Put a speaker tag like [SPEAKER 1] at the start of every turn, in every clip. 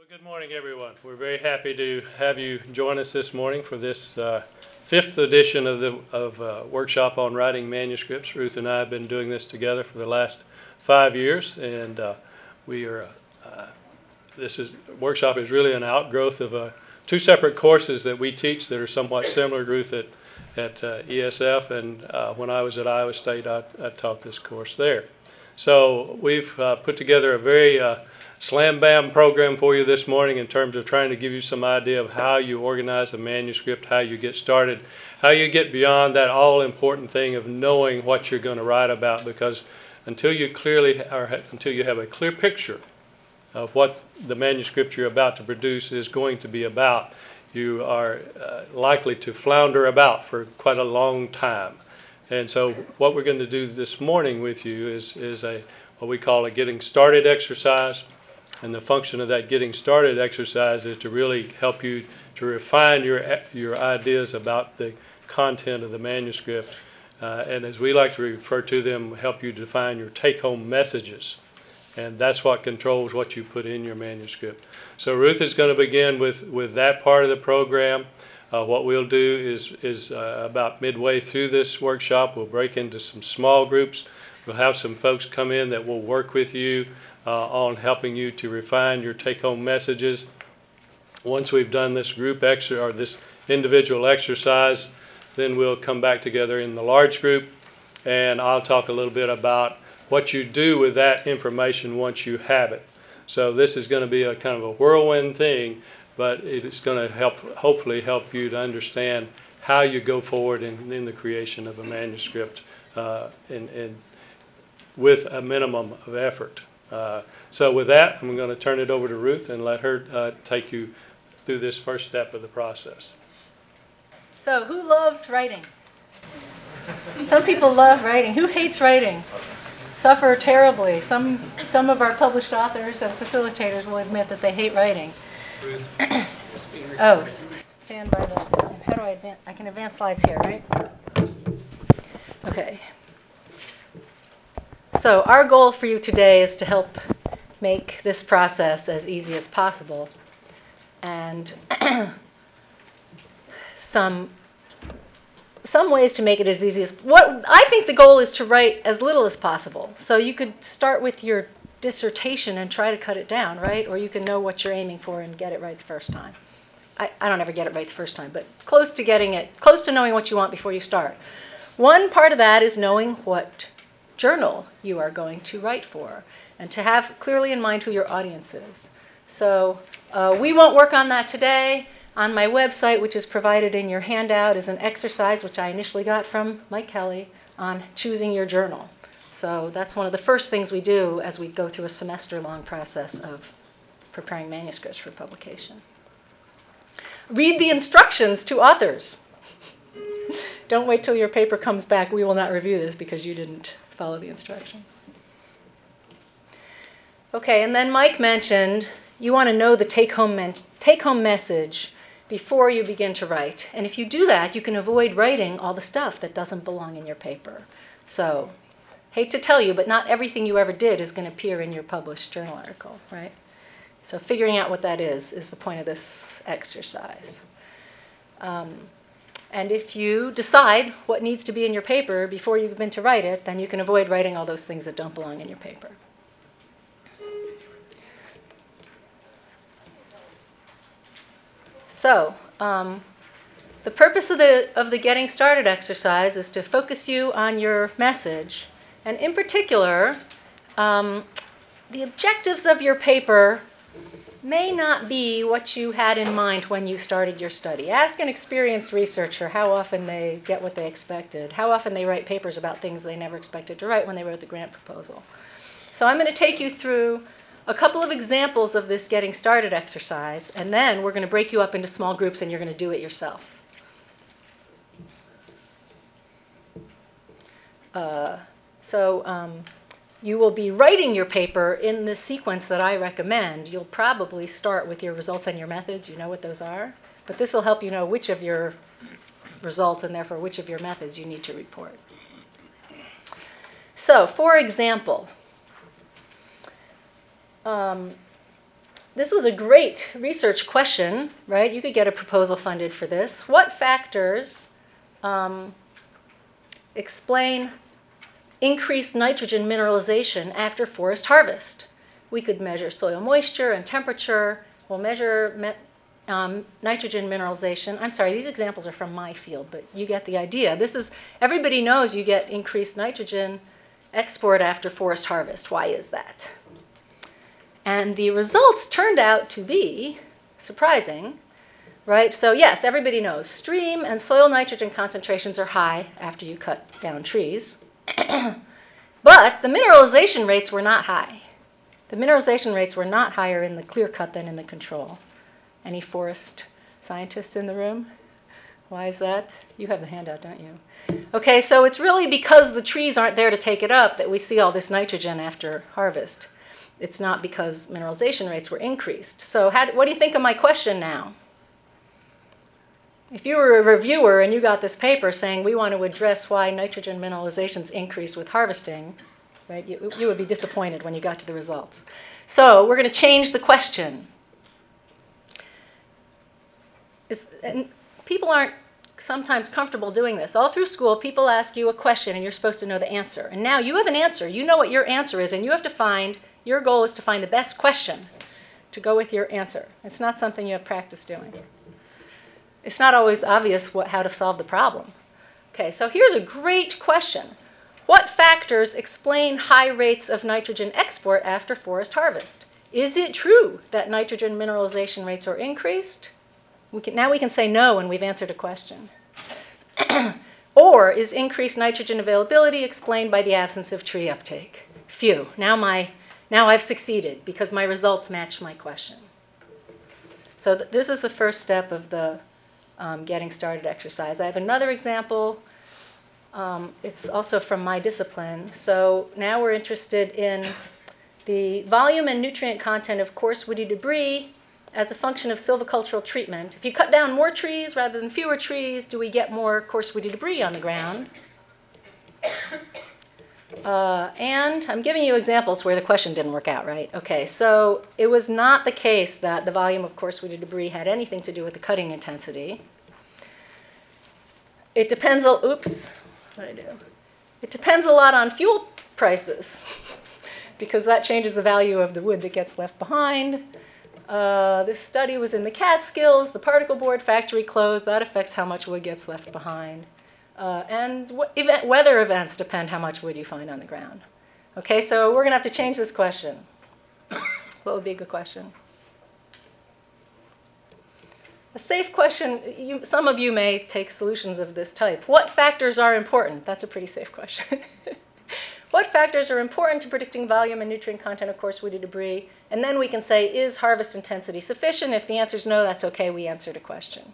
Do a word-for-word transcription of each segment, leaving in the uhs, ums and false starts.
[SPEAKER 1] Good morning, everyone. We're very happy to have you join us this morning for this uh, fifth edition of the of uh, workshop on writing manuscripts. Ruth and I have been doing this together for the last five years, and uh, we are. Uh, this is workshop is really an outgrowth of uh, two separate courses that we teach that are somewhat similar. Ruth at at uh, E S F, and uh, when I was at Iowa State, I, I taught this course there. So we've uh, put together a very uh, slam bam program for you this morning in terms of trying to give you some idea of how you organize a manuscript, how you get started, how you get beyond that all important thing of knowing what you're going to write about, because until you clearly or until you have a clear picture of what the manuscript you're about to produce is going to be about, you are uh, likely to flounder about for quite a long time. And so what we're going to do this morning with you is, is a what we call a getting started exercise. And the function of that getting started exercise is to really help you to refine your your ideas about the content of the manuscript. Uh, and as we like to refer to them, help you define your take-home messages. And that's what controls what you put in your manuscript. So Ruth is going to begin with, with that part of the program. Uh, what we'll do is, is uh, about midway through this workshop, we'll break into some small groups. We'll have some folks come in that will work with you uh, on helping you to refine your take-home messages. Once we've done this group ex- or this individual exercise, then we'll come back together in the large group, and I'll talk a little bit about what you do with that information once you have it. So this is going to be a kind of a whirlwind thing, but it is going to help, hopefully help you to understand how you go forward in, in the creation of a manuscript uh, in, in, with a minimum of effort. Uh, so with that, I'm going to turn it over to Ruth and let her uh, take you through this first step of the process.
[SPEAKER 2] So who loves writing? Some people love writing. Who hates writing? Suffer terribly. Some some of our published authors and facilitators will admit that they hate writing. Oh, stand by the. How do I advance? I can advance slides here, right? Okay. So our goal for you today is to help make this process as easy as possible, and some. Some ways to make it as easy as what I think the goal is to write as little as possible. So you could start with your dissertation and try to cut it down, right? Or you can know what you're aiming for and get it right the first time. I, I don't ever get it right the first time, but close to getting it, close to knowing what you want before you start. One part of that is knowing what journal you are going to write for and to have clearly in mind who your audience is. So uh, we won't work on that today. On my website, which is provided in your handout, is an exercise which I initially got from Mike Kelly on choosing your journal. So that's one of the first things we do as we go through a semester-long process of preparing manuscripts for publication. Read the instructions to authors. Don't wait till your paper comes back. We will not review this because you didn't follow the instructions. Okay, and then Mike mentioned you want to know the take-home men- take-home message before you begin to write. And if you do that, you can avoid writing all the stuff that doesn't belong in your paper. So, hate to tell you, but not everything you ever did is going to appear in your published journal article, right? So figuring out what that is is the point of this exercise. Um, and if you decide what needs to be in your paper before you begin to write it, then you can avoid writing all those things that don't belong in your paper. So, um, the purpose of the of the getting started exercise is to focus you on your message, and in particular, um, the objectives of your paper may not be what you had in mind when you started your study. Ask an experienced researcher how often they get what they expected, how often they write papers about things they never expected to write when they wrote the grant proposal. So I'm going to take you through a couple of examples of this getting started exercise, and then we're going to break you up into small groups and you're going to do it yourself. Uh, so um, you will be writing your paper in the sequence that I recommend. You'll probably start with your results and your methods. You know what those are. But this will help you know which of your results and therefore which of your methods you need to report. So, for example, um, this was a great research question, right? You could get a proposal funded for this. What factors um, explain increased nitrogen mineralization after forest harvest? We could measure soil moisture and temperature. We'll measure me- um, nitrogen mineralization. I'm sorry, these examples are from my field, but you get the idea. This is, everybody knows you get increased nitrogen export after forest harvest. Why is that? And the results turned out to be surprising, right? So yes, everybody knows stream and soil nitrogen concentrations are high after you cut down trees. But the mineralization rates were not high. The mineralization rates were not higher in the clear cut than in the control. Any forest scientists in the room? Why is that? You have the handout, don't you? Okay, so it's really because the trees aren't there to take it up that we see all this nitrogen after harvest. It's not because mineralization rates were increased. So how, what do you think of my question now? If you were a reviewer and you got this paper saying we want to address why nitrogen mineralizations increase with harvesting, right, you, you would be disappointed when you got to the results. So we're going to change the question. It's, and people aren't sometimes comfortable doing this. All through school, people ask you a question and you're supposed to know the answer. And now you have an answer. You know what your answer is, and you have to find, your goal is to find the best question to go with your answer. It's not something you have practice doing. It's not always obvious what, how to solve the problem. Okay, so here's a great question. What factors explain high rates of nitrogen export after forest harvest? Is it true that nitrogen mineralization rates are increased? We can, now we can say no when we've answered a question. Or is increased nitrogen availability explained by the absence of tree uptake? Phew, now, my, now I've succeeded because my results match my question. So th- this is the first step of the um, getting started exercise. I have another example. Um, it's also from my discipline. So now we're interested in the volume and nutrient content of coarse woody debris as a function of silvicultural treatment. If you cut down more trees rather than fewer trees, do we get more coarse woody debris on the ground? Uh, and I'm giving you examples where the question didn't work out, right? Okay, so it was not the case that the volume of coarse woody debris had anything to do with the cutting intensity. It depends, a, oops, what did I do? It depends a lot on fuel prices because that changes the value of the wood that gets left behind. Uh, this study was in the Catskills. The particle board factory closed. That affects how much wood gets left behind. Uh, and w- event, weather events depend how much wood you find on the ground. Okay, so we're going to have to change this question. What would be a good question? A safe question, you, some of you may take solutions of this type. What factors are important? That's a pretty safe question. What factors are important to predicting volume and nutrient content of coarse woody debris? And then we can say, is harvest intensity sufficient? If the answer is no, that's okay, we answered a question.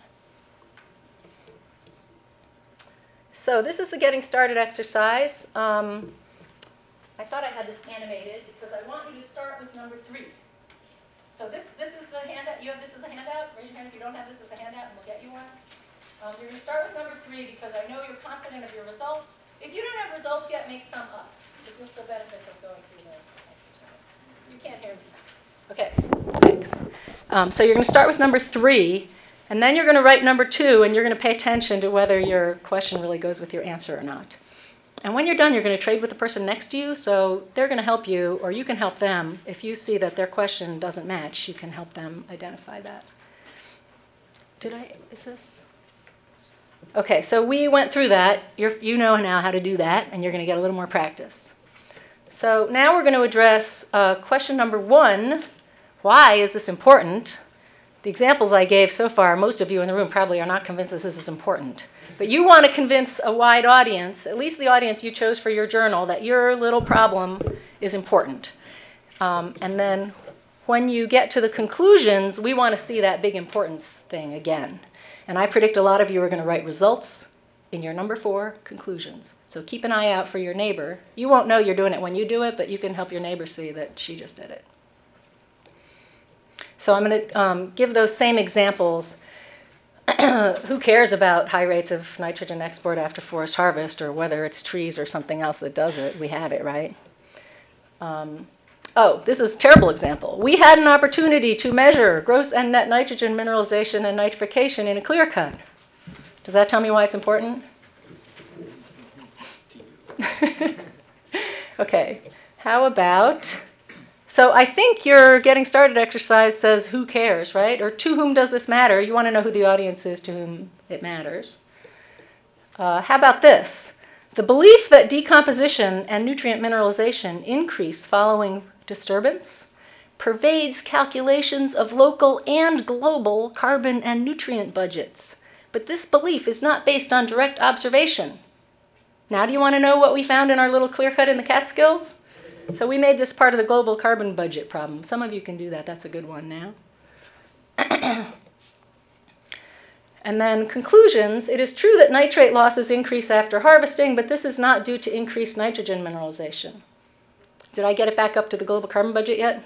[SPEAKER 2] So this is the getting started exercise. Um, I thought I had this animated because I want you to start with number three. So this, this is the handout. You have this as a handout? Raise your hand if you don't have this as a handout and we'll get you one. Um, you're going to start with number three because I know you're confident of your results. If you don't have results yet, make some up. Because you'll still benefit from going through the exercise. You can't hear me. Okay, thanks. Um, so you're going to start with number three, and then you're going to write number two, and you're going to pay attention to whether your question really goes with your answer or not. And when you're done, you're going to trade with the person next to you, so they're going to help you, or you can help them. If you see that their question doesn't match, you can help them identify that. Did I, is this? Okay, so we went through that. You're, you know now how to do that, and you're going to get a little more practice. So now we're going to address uh, question number one. Why is this important? The examples I gave so far, most of you in the room probably are not convinced this is important. But you want to convince a wide audience, at least the audience you chose for your journal, that your little problem is important. Um, and then when you get to the conclusions, we want to see that big importance thing again. And I predict a lot of you are going to write results in your number four conclusions. So keep an eye out for your neighbor. You won't know you're doing it when you do it, but you can help your neighbor see that she just did it. So I'm going to um, give those same examples. Who cares about high rates of nitrogen export after forest harvest, or whether it's trees or something else that does it? We have it, right? Um, Oh, this is a terrible example. We had an opportunity to measure gross and net nitrogen mineralization and nitrification in a clear cut. Does that tell me why it's important? Okay, how about, so I think your getting started exercise says who cares, right? Or to whom does this matter? You want to know who the audience is to whom it matters. Uh, how about this? The belief that decomposition and nutrient mineralization increase following disturbance pervades calculations of local and global carbon and nutrient budgets. But this belief is not based on direct observation. Now do you want to know what we found in our little clear cut in the Catskills? So we made this part of the global carbon budget problem. Some of you can do that. That's a good one now. And then conclusions. It is true that nitrate losses increase after harvesting, but this is not due to increased nitrogen mineralization. Did I get it back up to the global carbon budget yet?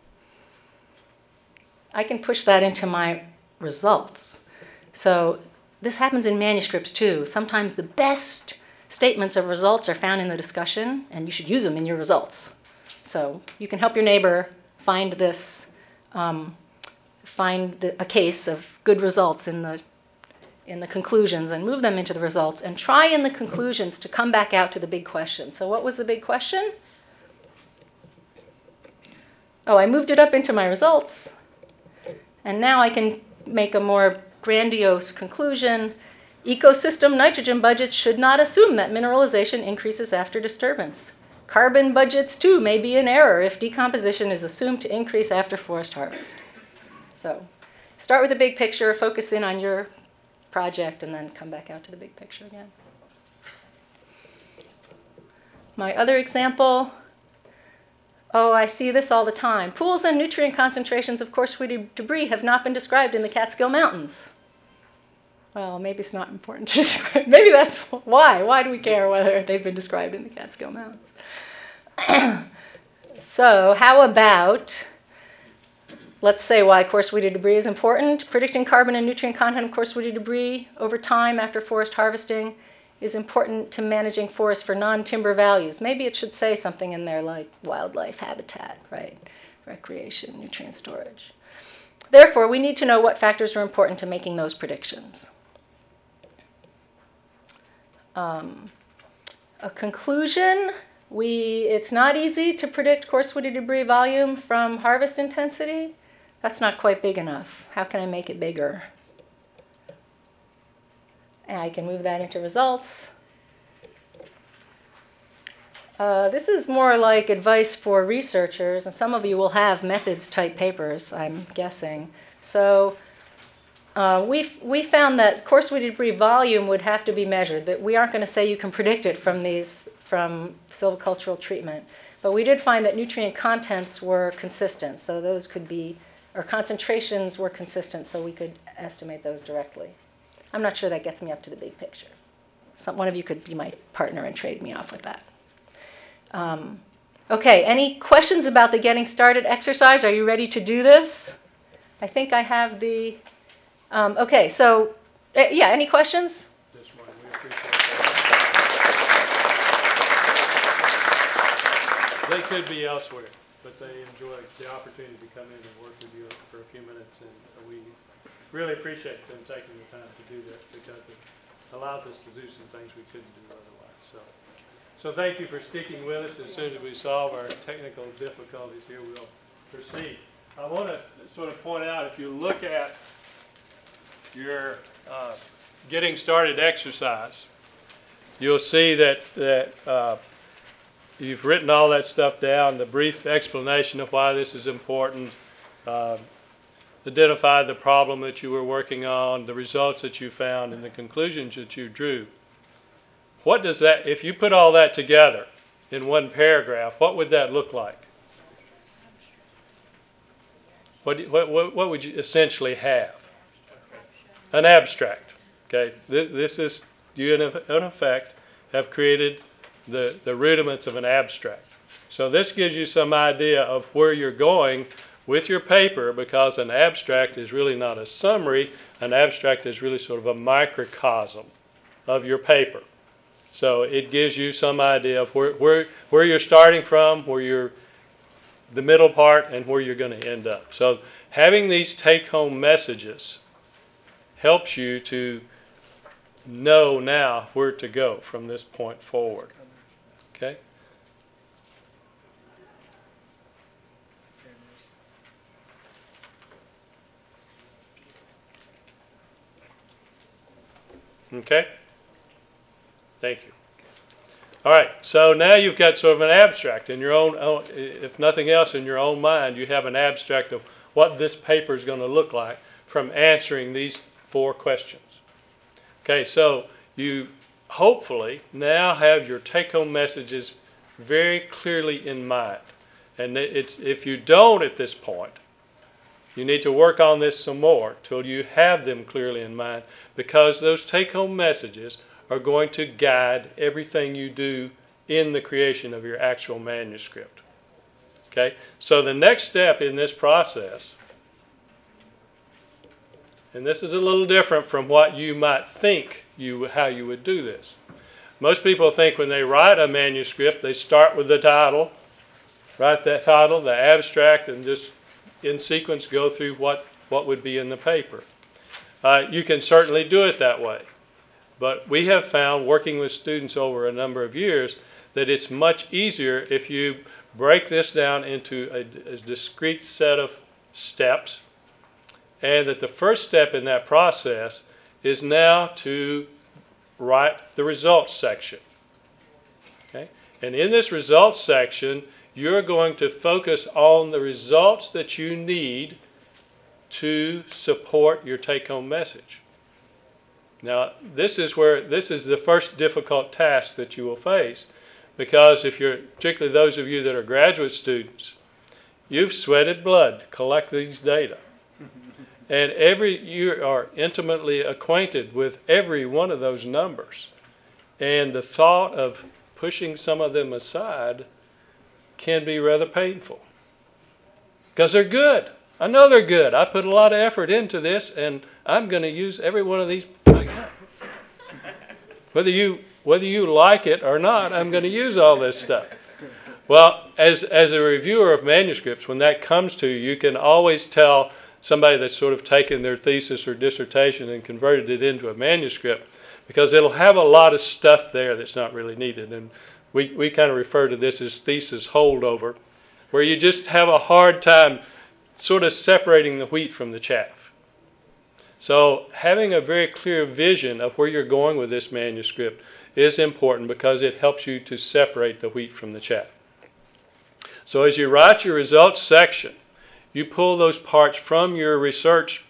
[SPEAKER 2] I can push that into my results. So this happens in manuscripts too. Sometimes the best statements of results are found in the discussion, and you should use them in your results. So you can help your neighbor find this, um, find the, a case of good results in the in the conclusions and move them into the results, and try in the conclusions to come back out to the big question. So what was the big question? Oh, I moved it up into my results, and now I can make a more grandiose conclusion. Ecosystem nitrogen budgets should not assume that mineralization increases after disturbance. Carbon budgets, too, may be in error if decomposition is assumed to increase after forest harvest. So start with the big picture, focus in on your project, and then come back out to the big picture again. My other example, oh, I see this all the time. Pools and nutrient concentrations of coarse-weedy debris have not been described in the Catskill Mountains. Well, maybe it's not important to describe. Maybe that's why. Why do we care whether they've been described in the Catskill Mountains? So how about, let's say why coarse-weedy debris is important. Predicting carbon and nutrient content of coarse-weedy debris over time after forest harvesting is important to managing forests for non-timber values. Maybe it should say something in there like wildlife habitat, right? Recreation, nutrient storage. Therefore, we need to know what factors are important to making those predictions. Um, a conclusion, we, it's not easy to predict coarse-weedy debris volume from harvest intensity. That's not quite big enough. How can I make it bigger? And I can move that into results. Uh, this is more like advice for researchers, and some of you will have methods-type papers, I'm guessing. So uh, we we found that coarse-weedy debris volume would have to be measured. That we aren't going to say you can predict it from these from silvicultural treatment, but we did find that nutrient contents were consistent. So those could be, or concentrations were consistent, so we could estimate those directly. I'm not sure that gets me up to the big picture. Some, one of you could be my partner and trade me off with that. Um, okay, any questions about the getting started exercise? Are you ready to do this? I think I have the, um, okay, so, uh, yeah, any questions?
[SPEAKER 1] This morning, we appreciate that. They could be elsewhere, but they enjoy the opportunity to come in and work with you for a few minutes, and we really appreciate them taking the time to do that because it allows us to do some things we couldn't do otherwise. So. So thank you for sticking with us. As soon as we solve our technical difficulties here, we'll proceed. I want to sort of point out, if you look at your uh, getting started exercise, you'll see that, that uh, you've written all that stuff down, the brief explanation of why this is important, uh, identified the problem that you were working on, the results that you found, and the conclusions that you drew. What does that, if you put all that together in one paragraph, what would that look like? What, what, what would you essentially have? An abstract. Okay, this is, you in effect have created the, the rudiments of an abstract. So this gives you some idea of where you're going with your paper, because an abstract is really not a summary. An abstract is really sort of a microcosm of your paper. So it gives you some idea of where, where, where you're starting from, where you're the middle part, and where you're going to end up. So having these take-home messages helps you to know now where to go from this point forward. Okay? Okay? Thank you. All right, so now you've got sort of an abstract in your own, if nothing else, in your own mind, you have an abstract of what this paper is going to look like from answering these four questions. Okay, so you hopefully now have your take-home messages very clearly in mind. And it's, if you don't at this point, you need to work on this some more till you have them clearly in mind, because those take-home messages are going to guide everything you do in the creation of your actual manuscript. Okay? So the next step in this process, and this is a little different from what you might think you how you would do this. Most people think when they write a manuscript, they start with the title, write that title, the abstract, and just in sequence go through what, what would be in the paper. Uh, you can certainly do it that way. But we have found, working with students over a number of years, that it's much easier if you break this down into a, a discrete set of steps, and that the first step in that process is now to write the results section. Okay? And in this results section, you're going to focus on the results that you need to support your take-home message. Now, this is where this is the first difficult task that you will face, because if you're, particularly those of you that are graduate students, you've sweated blood to collect these data. And every you are intimately acquainted with every one of those numbers. And the thought of pushing some of them aside can be rather painful. Because they're good. I know they're good. I put a lot of effort into this, and I'm going to use every one of these. Whether you whether you like it or not, I'm going to use all this stuff. Well, as as a reviewer of manuscripts, when that comes to you, you can always tell somebody that's sort of taken their thesis or dissertation and converted it into a manuscript, because it'll have a lot of stuff there that's not really needed. And we, we kind of refer to this as thesis holdover, where you just have a hard time sort of separating the wheat from the chaff. So having a very clear vision of where you're going with this manuscript is important, because it helps you to separate the wheat from the chaff. So as you write your results section, you pull those parts from your research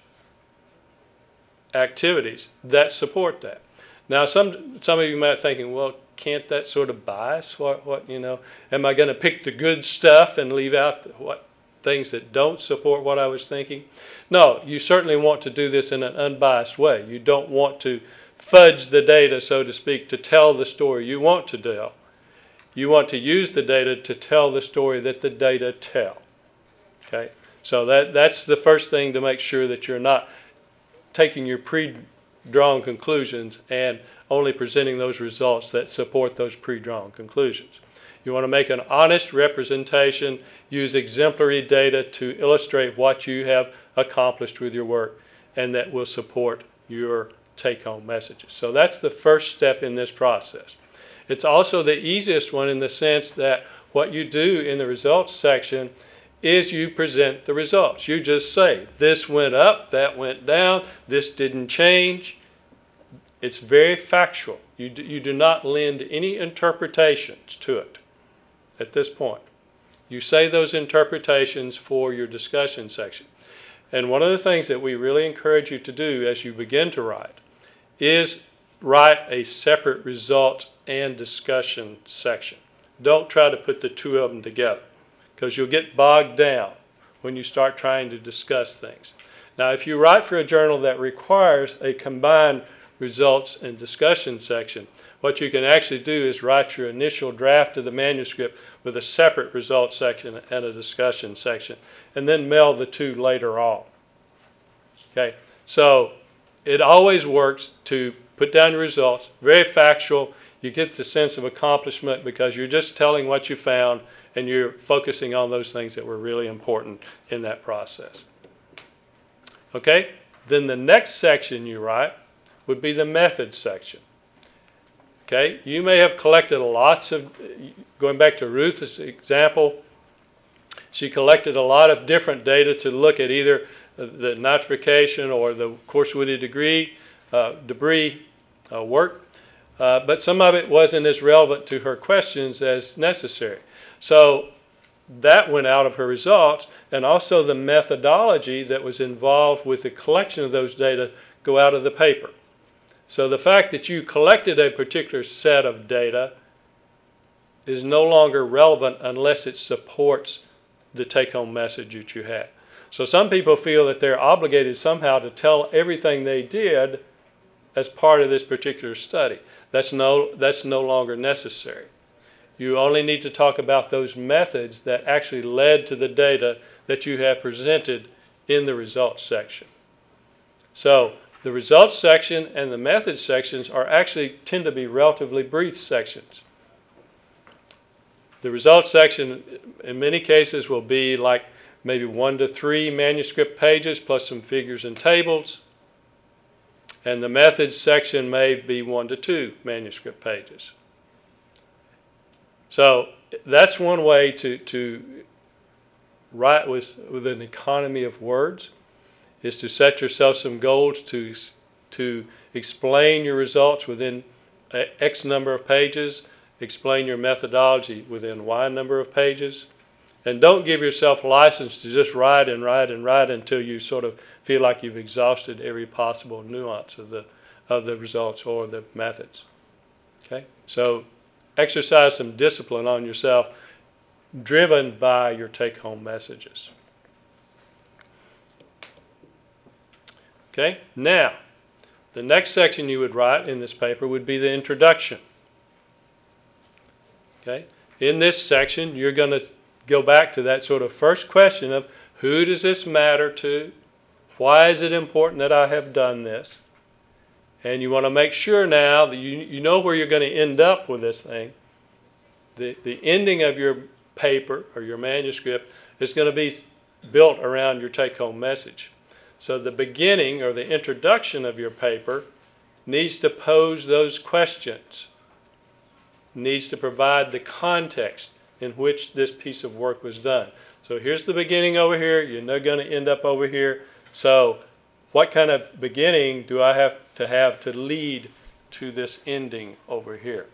[SPEAKER 1] activities that support that. Now, some some of you might be thinking, well, can't that sort of bias what, what you know? Am I going to pick the good stuff and leave out what things that don't support what I was thinking? No, you certainly want to do this in an unbiased way. You don't want to fudge the data, so to speak, to tell the story you want to tell. You want to use the data to tell the story that the data tell. Okay? So that that's the first thing, to make sure that you're not taking your pre-drawn conclusions and only presenting those results that support those pre-drawn conclusions. You want to make an honest representation, use exemplary data to illustrate what you have accomplished with your work, and that will support your take-home messages. So that's the first step in this process. It's also the easiest one, in the sense that what you do in the results section is you present the results. You just say, this went up, that went down, this didn't change. It's very factual. You do, you do not lend any interpretations to it at this point. You say those interpretations for your discussion section. And one of the things that we really encourage you to do as you begin to write is write a separate results and discussion section. Don't try to put the two of them together, because you'll get bogged down when you start trying to discuss things. Now, if you write for a journal that requires a combined results and discussion section, what you can actually do is write your initial draft of the manuscript with a separate results section and a discussion section, and then meld the two later on. Okay, so it always works to put down your results, very factual. You get the sense of accomplishment because you're just telling what you found and you're focusing on those things that were really important in that process. Okay? Then the next section you write would be the methods section. Okay? You may have collected lots of, going back to Ruth's example, she collected a lot of different data to look at either the nitrification or the coarse-woody debris, uh, debris uh, work, uh, but some of it wasn't as relevant to her questions as necessary. So that went out of her results, and also the methodology that was involved with the collection of those data go out of the paper. So the fact that you collected a particular set of data is no longer relevant unless it supports the take-home message that you had. So some people feel that they're obligated somehow to tell everything they did as part of this particular study. That's no, that's no longer necessary. You only need to talk about those methods that actually led to the data that you have presented in the results section. So the results section and the methods sections are actually tend to be relatively brief sections. The results section in many cases will be like maybe one to three manuscript pages plus some figures and tables. And the methods section may be one to two manuscript pages. So that's one way to, to write with, with an economy of words, is to set yourself some goals to, to explain your results within X number of pages, explain your methodology within Y number of pages, and don't give yourself license to just write and write and write until you sort of feel like you've exhausted every possible nuance of the, of the results or the methods. Okay? So exercise some discipline on yourself, driven by your take-home messages. Okay? Now, the next section you would write in this paper would be the introduction. Okay? In this section, you're going to go back to that sort of first question of who does this matter to? Why is it important that I have done this? And you want to make sure now that you, you know where you're going to end up with this thing. The, the ending of your paper or your manuscript is going to be built around your take-home message. So the beginning or the introduction of your paper needs to pose those questions, needs to provide the context in which this piece of work was done. So here's the beginning over here. You're not going to end up over here. So what kind of beginning do I have to have to lead to this ending over here?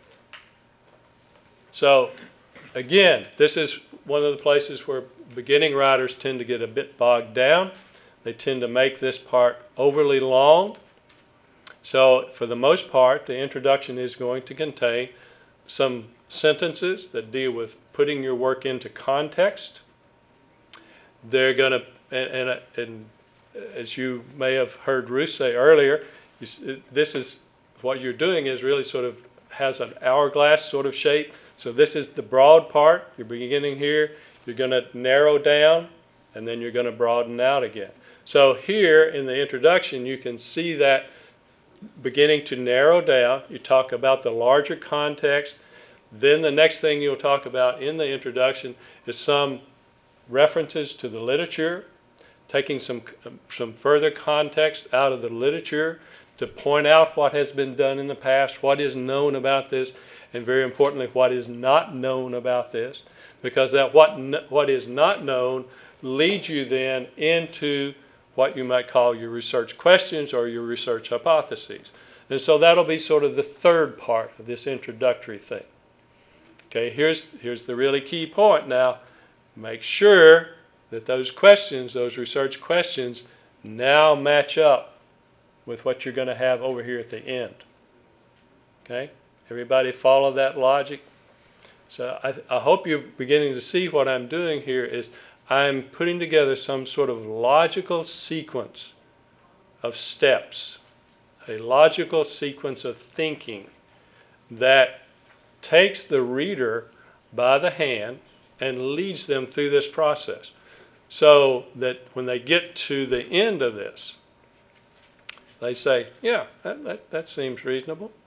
[SPEAKER 1] So again, this is one of the places where beginning writers tend to get a bit bogged down. They tend to make this part overly long. So for the most part, the introduction is going to contain some sentences that deal with putting your work into context. They're going to, and, and, and as you may have heard Ruth say earlier, this is what you're doing is really sort of has an hourglass sort of shape. So this is the broad part. You're beginning here. You're going to narrow down, and then you're going to broaden out again. So here in the introduction, you can see that beginning to narrow down. You talk about the larger context. Then the next thing you'll talk about in the introduction is some references to the literature, taking some some further context out of the literature to point out what has been done in the past, what is known about this, and very importantly, what is not known about this, because that what what is not known leads you then into what you might call your research questions or your research hypotheses. And so that'll be sort of the third part of this introductory thing. Okay, here's, here's the really key point now. Make sure that those questions, those research questions, now match up with what you're going to have over here at the end. Okay, everybody follow that logic? So I, I hope you're beginning to see what I'm doing here is I'm putting together some sort of logical sequence of steps, a logical sequence of thinking that takes the reader by the hand and leads them through this process so that when they get to the end of this, they say, yeah, that, that, that seems reasonable.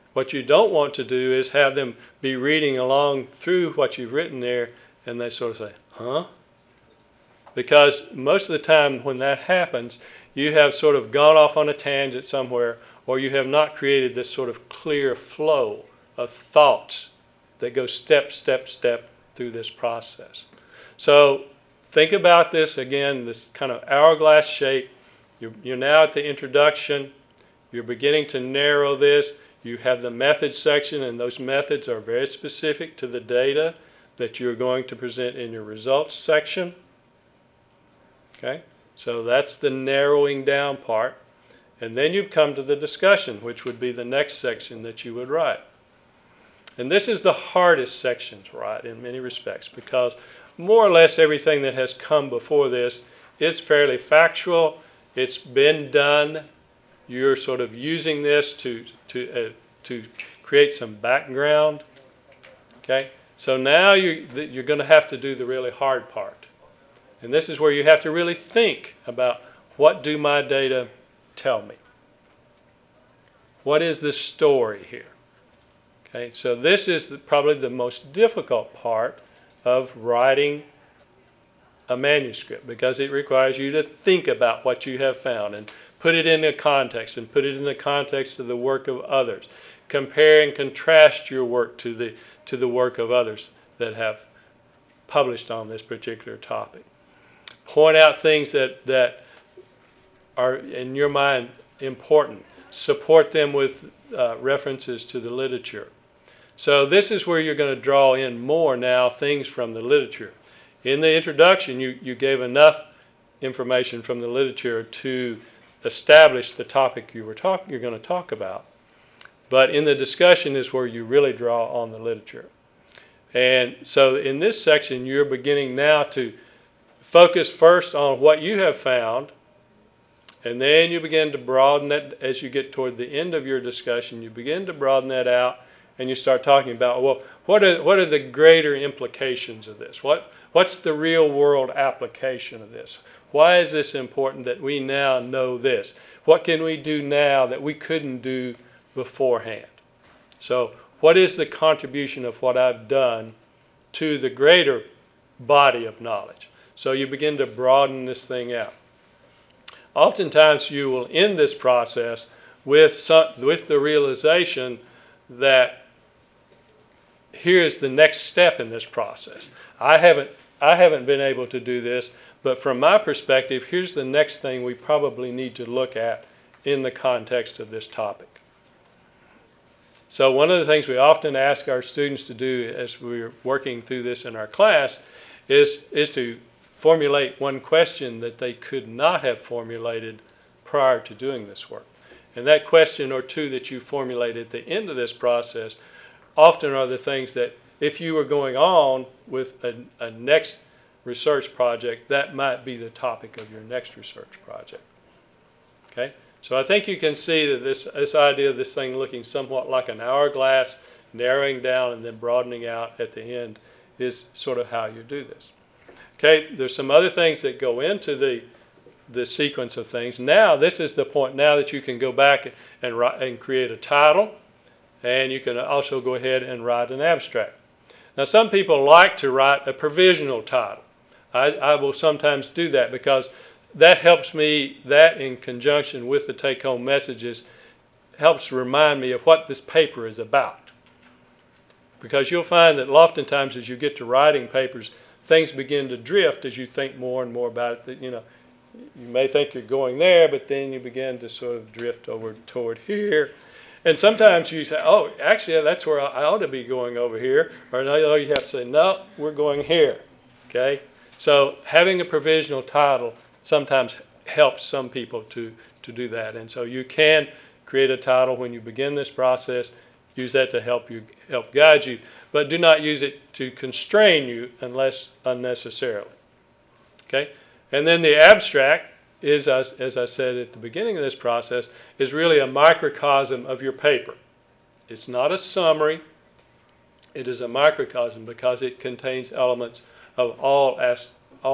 [SPEAKER 1] What you don't want to do is have them be reading along through what you've written there, and they sort of say, huh? Because most of the time when that happens, you have sort of gone off on a tangent somewhere, or you have not created this sort of clear flow of thoughts that go step, step, step through this process. So think about this again, this kind of hourglass shape. You're, you're now at the introduction. You're beginning to narrow this. You have the methods section, and those methods are very specific to the data that you're going to present in your results section. Okay, so that's the narrowing down part. And then you come to the discussion, which would be the next section that you would write. And this is the hardest section to write in many respects, because more or less everything that has come before this is fairly factual. It's been done. You're sort of using this to to uh, to create some background. Okay, so now you you're going to have to do the really hard part, and this is where you have to really think about, what do my data tell me? What is the story here? Okay, so this is the, probably the most difficult part of writing a manuscript, because it requires you to think about what you have found and put it in a context, and put it in the context of the work of others. Compare and contrast your work to the to the work of others that have published on this particular topic. Point out things that, that are in your mind important. Support them with uh, references to the literature. So this is where you're going to draw in more now things from the literature. In the introduction, you, you gave enough information from the literature to establish the topic you were talk, you're going to talk about. But in the discussion is where you really draw on the literature. And so in this section, you're beginning now to focus first on what you have found, and then you begin to broaden that as you get toward the end of your discussion. You begin to broaden that out, and you start talking about, well, what are what are the greater implications of this? What what's the real world application of this? Why is this important that we now know this? What can we do now that we couldn't do beforehand? So what is the contribution of what I've done to the greater body of knowledge? So you begin to broaden this thing out. Oftentimes you will end this process with some, with the realization that here's the next step in this process. I haven't I haven't been able to do this, but from my perspective, here's the next thing we probably need to look at in the context of this topic. So one of the things we often ask our students to do as we're working through this in our class is, is to formulate one question that they could not have formulated prior to doing this work. And that question or two that you formulate at the end of this process often are the things that, if you were going on with a, a next research project, that might be the topic of your next research project. Okay? So I think you can see that this, this idea of this thing looking somewhat like an hourglass, narrowing down and then broadening out at the end, is sort of how you do this. Okay, there's some other things that go into the the sequence of things. Now, this is the point now that you can go back and write and create a title, and you can also go ahead and write an abstract. Now, some people like to write a provisional title. I, I will sometimes do that because that helps me, that in conjunction with the take-home messages, helps remind me of what this paper is about. Because you'll find that oftentimes as you get to writing papers, things begin to drift as you think more and more about it. That, you know, you may think you're going there, but then you begin to sort of drift over toward here. And sometimes you say, oh, actually, that's where I ought to be going over here. Or no, you have to say, no, we're going here. Okay? So having a provisional title sometimes helps some people to, to do that. And so you can create a title when you begin this process. Use that to help you, help guide you. But do not use it to constrain you unless unnecessarily. Okay? And then the abstract is, as, as I said at the beginning of this process, is really a microcosm of your paper. It's not a summary. It is a microcosm because it contains elements of all as, all the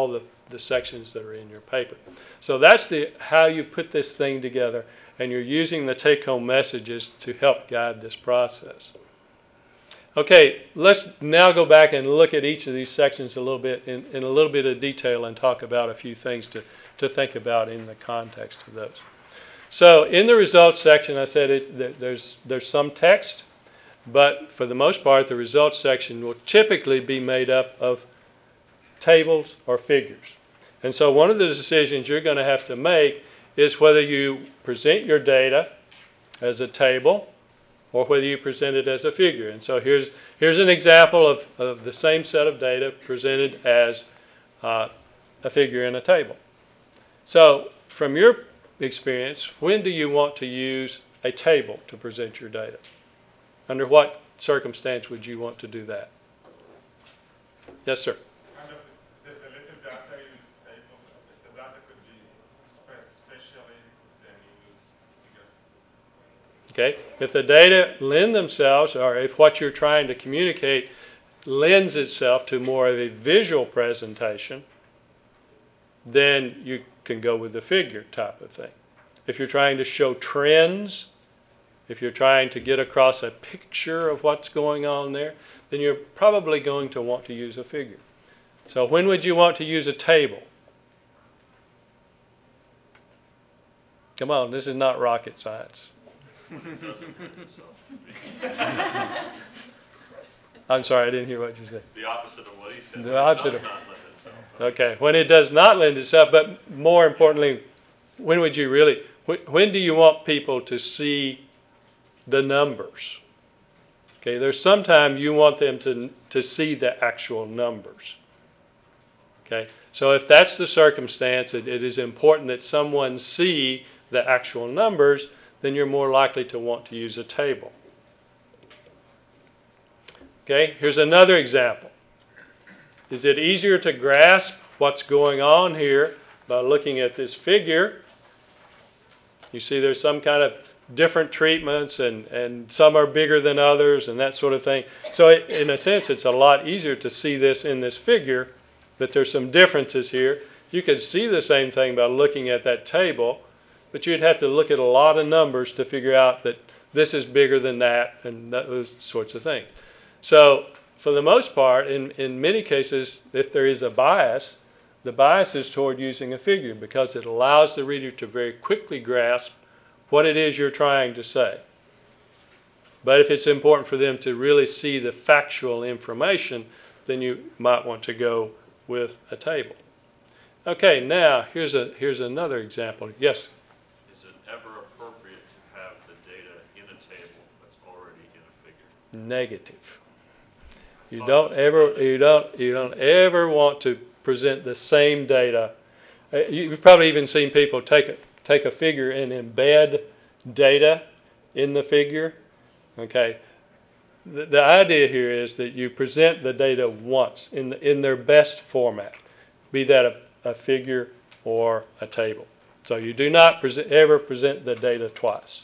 [SPEAKER 1] the sections that are in your paper. So that's the how you put this thing together, and you're using the take-home messages to help guide this process. Okay, let's now go back and look at each of these sections a little bit in, in a little bit of detail and talk about a few things to, to think about in the context of those. So in the results section, I said it, that there's, there's some text, but for the most part, the results section will typically be made up of tables or figures. And so one of the decisions you're going to have to make is whether you present your data as a table or whether you present it as a figure. And so here's, here's an example of, of the same set of data presented as uh, a figure in a table. So from your experience, when do you want to use a table to present your data? Under what circumstance would you want to do that? Yes, sir.
[SPEAKER 3] Kind of, there's a little data use table. If the data could be spatially, then use figures.
[SPEAKER 1] Okay. If the data lend themselves, or if what you're trying to communicate lends itself to more of a visual presentation, then you can go with the figure type of thing. If you're trying to show trends, if you're trying to get across a picture of what's going on there, then you're probably going to want to use a figure. So when would you want to use a table? Come on, this is not rocket science. I'm sorry, I didn't hear what you said.
[SPEAKER 4] The opposite of what he said.
[SPEAKER 1] The opposite
[SPEAKER 4] It
[SPEAKER 1] of-
[SPEAKER 4] does not lend itself.
[SPEAKER 1] Okay, when it does not lend itself, but more importantly, when would you really, when, when do you want people to see the numbers? Okay, there's sometimes you want them to, to see the actual numbers. Okay, so if that's the circumstance, it, it is important that someone see the actual numbers, then you're more likely to want to use a table. Okay, here's another example. Is it easier to grasp what's going on here by looking at this figure? You see there's some kind of different treatments, and, and some are bigger than others and that sort of thing. So it, in a sense, it's a lot easier to see this in this figure, that there's some differences here. You could see the same thing by looking at that table, but you'd have to look at a lot of numbers to figure out that this is bigger than that and those sorts of things. So for the most part, in, in many cases, if there is a bias, the bias is toward using a figure because it allows the reader to very quickly grasp what it is you're trying to say. But if it's important for them to really see the factual information, then you might want to go with a table. Okay, now here's a here's another example. Yes?
[SPEAKER 4] Is it ever appropriate to have the data in a table that's already in a figure?
[SPEAKER 1] Negative. You don't ever you don't you don't ever want to present the same data. Uh, You've probably even seen people take a take a figure and embed data in the figure. Okay. The, the idea here is that you present the data once in the, in their best format, be that a, a figure or a table. So you do not present, ever present the data twice.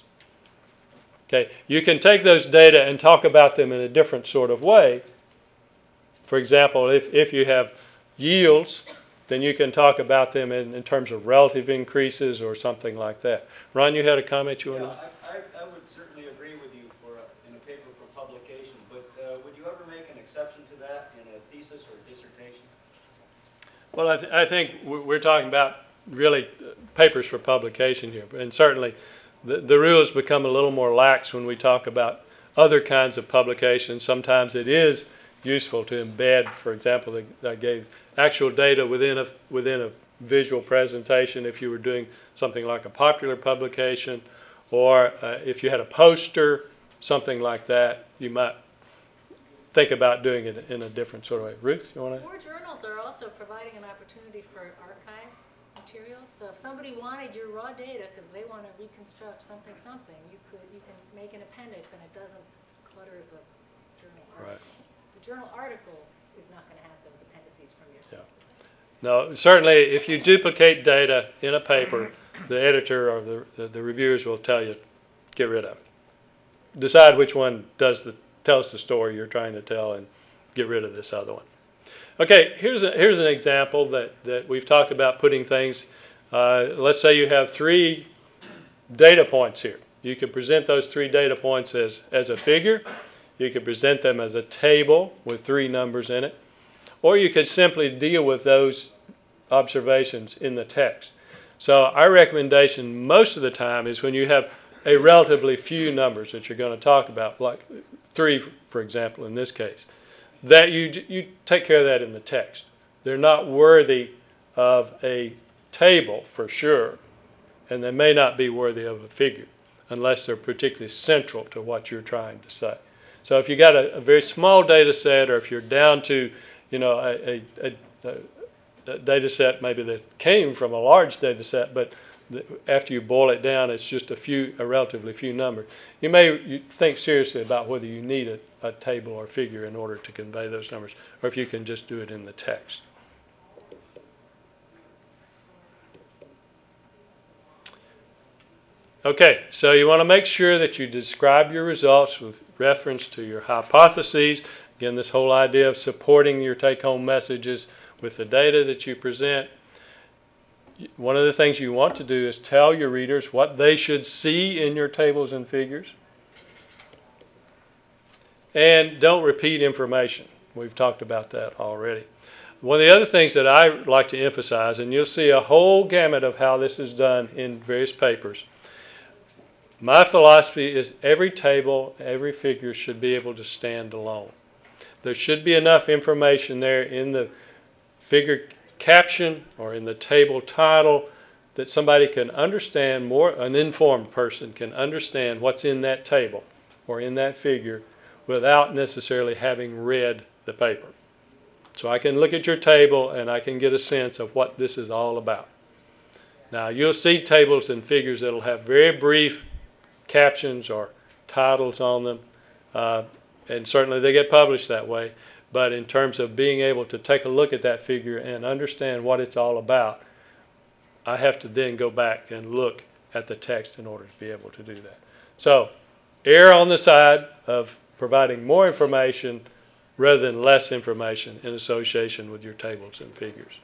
[SPEAKER 1] Okay. You can take those data and talk about them in a different sort of way. For example, if, if you have yields, then you can talk about them in, in terms of relative increases or something like that. Ron, you had a comment you
[SPEAKER 5] Yeah,
[SPEAKER 1] wanted to make?
[SPEAKER 5] I, I, I would certainly agree with you for a, in a paper for publication, but uh, would you ever make an exception to that in a thesis or dissertation?
[SPEAKER 1] Well, I, th- I think we're we're talking about really papers for publication here, and certainly the, the rules become a little more lax when we talk about other kinds of publications. Sometimes it is useful to embed, for example, I gave actual data within a within a visual presentation if you were doing something like a popular publication, or uh, if you had a poster, something like that, you might think about doing it in a different sort of way. Ruth, you want to?
[SPEAKER 6] More journals are also providing an opportunity for archive materials. So if somebody wanted your raw data because they want to reconstruct something, something, you could you can make an appendix and it doesn't clutter the journal article.
[SPEAKER 1] Right.
[SPEAKER 6] The journal article is not going to have those appendices from your.
[SPEAKER 1] Yeah. No, certainly if you duplicate data in a paper, the editor or the, the, the reviewers will tell you, get rid of it. Decide which one does the tells the story you're trying to tell and get rid of this other one. Okay, here's, a, here's an example that, that we've talked about putting things. Uh, let's say you have three data points here. You could present those three data points as, as a figure. You could present them as a table with three numbers in it. Or you could simply deal with those observations in the text. So our recommendation most of the time is when you have a relatively few numbers that you're going to talk about, like three, for example, in this case, that you, you take care of that in the text. They're not worthy of a table for sure, and they may not be worthy of a figure unless they're particularly central to what you're trying to say. So if you got a, a very small data set, or if you're down to, you know, a, a, a, a data set maybe that came from a large data set, but the, after you boil it down, it's just a few, a relatively few numbers. You may you think seriously about whether you need a, a table or figure in order to convey those numbers, or if you can just do it in the text. Okay, so you want to make sure that you describe your results with reference to your hypotheses. Again, this whole idea of supporting your take-home messages with the data that you present. One of the things you want to do is tell your readers what they should see in your tables and figures. And don't repeat information. We've talked about that already. One of the other things that I like to emphasize, and you'll see a whole gamut of how this is done in various papers. My philosophy is every table, every figure should be able to stand alone. There should be enough information there in the figure caption or in the table title that somebody can understand more, an informed person can understand what's in that table or in that figure without necessarily having read the paper. So I can look at your table and I can get a sense of what this is all about. Now you'll see tables and figures that will have very brief captions or titles on them, uh, and certainly they get published that way. But in terms of being able to take a look at that figure and understand what it's all about, I have to then go back and look at the text in order to be able to do that. So err on the side of providing more information rather than less information in association with your tables and figures.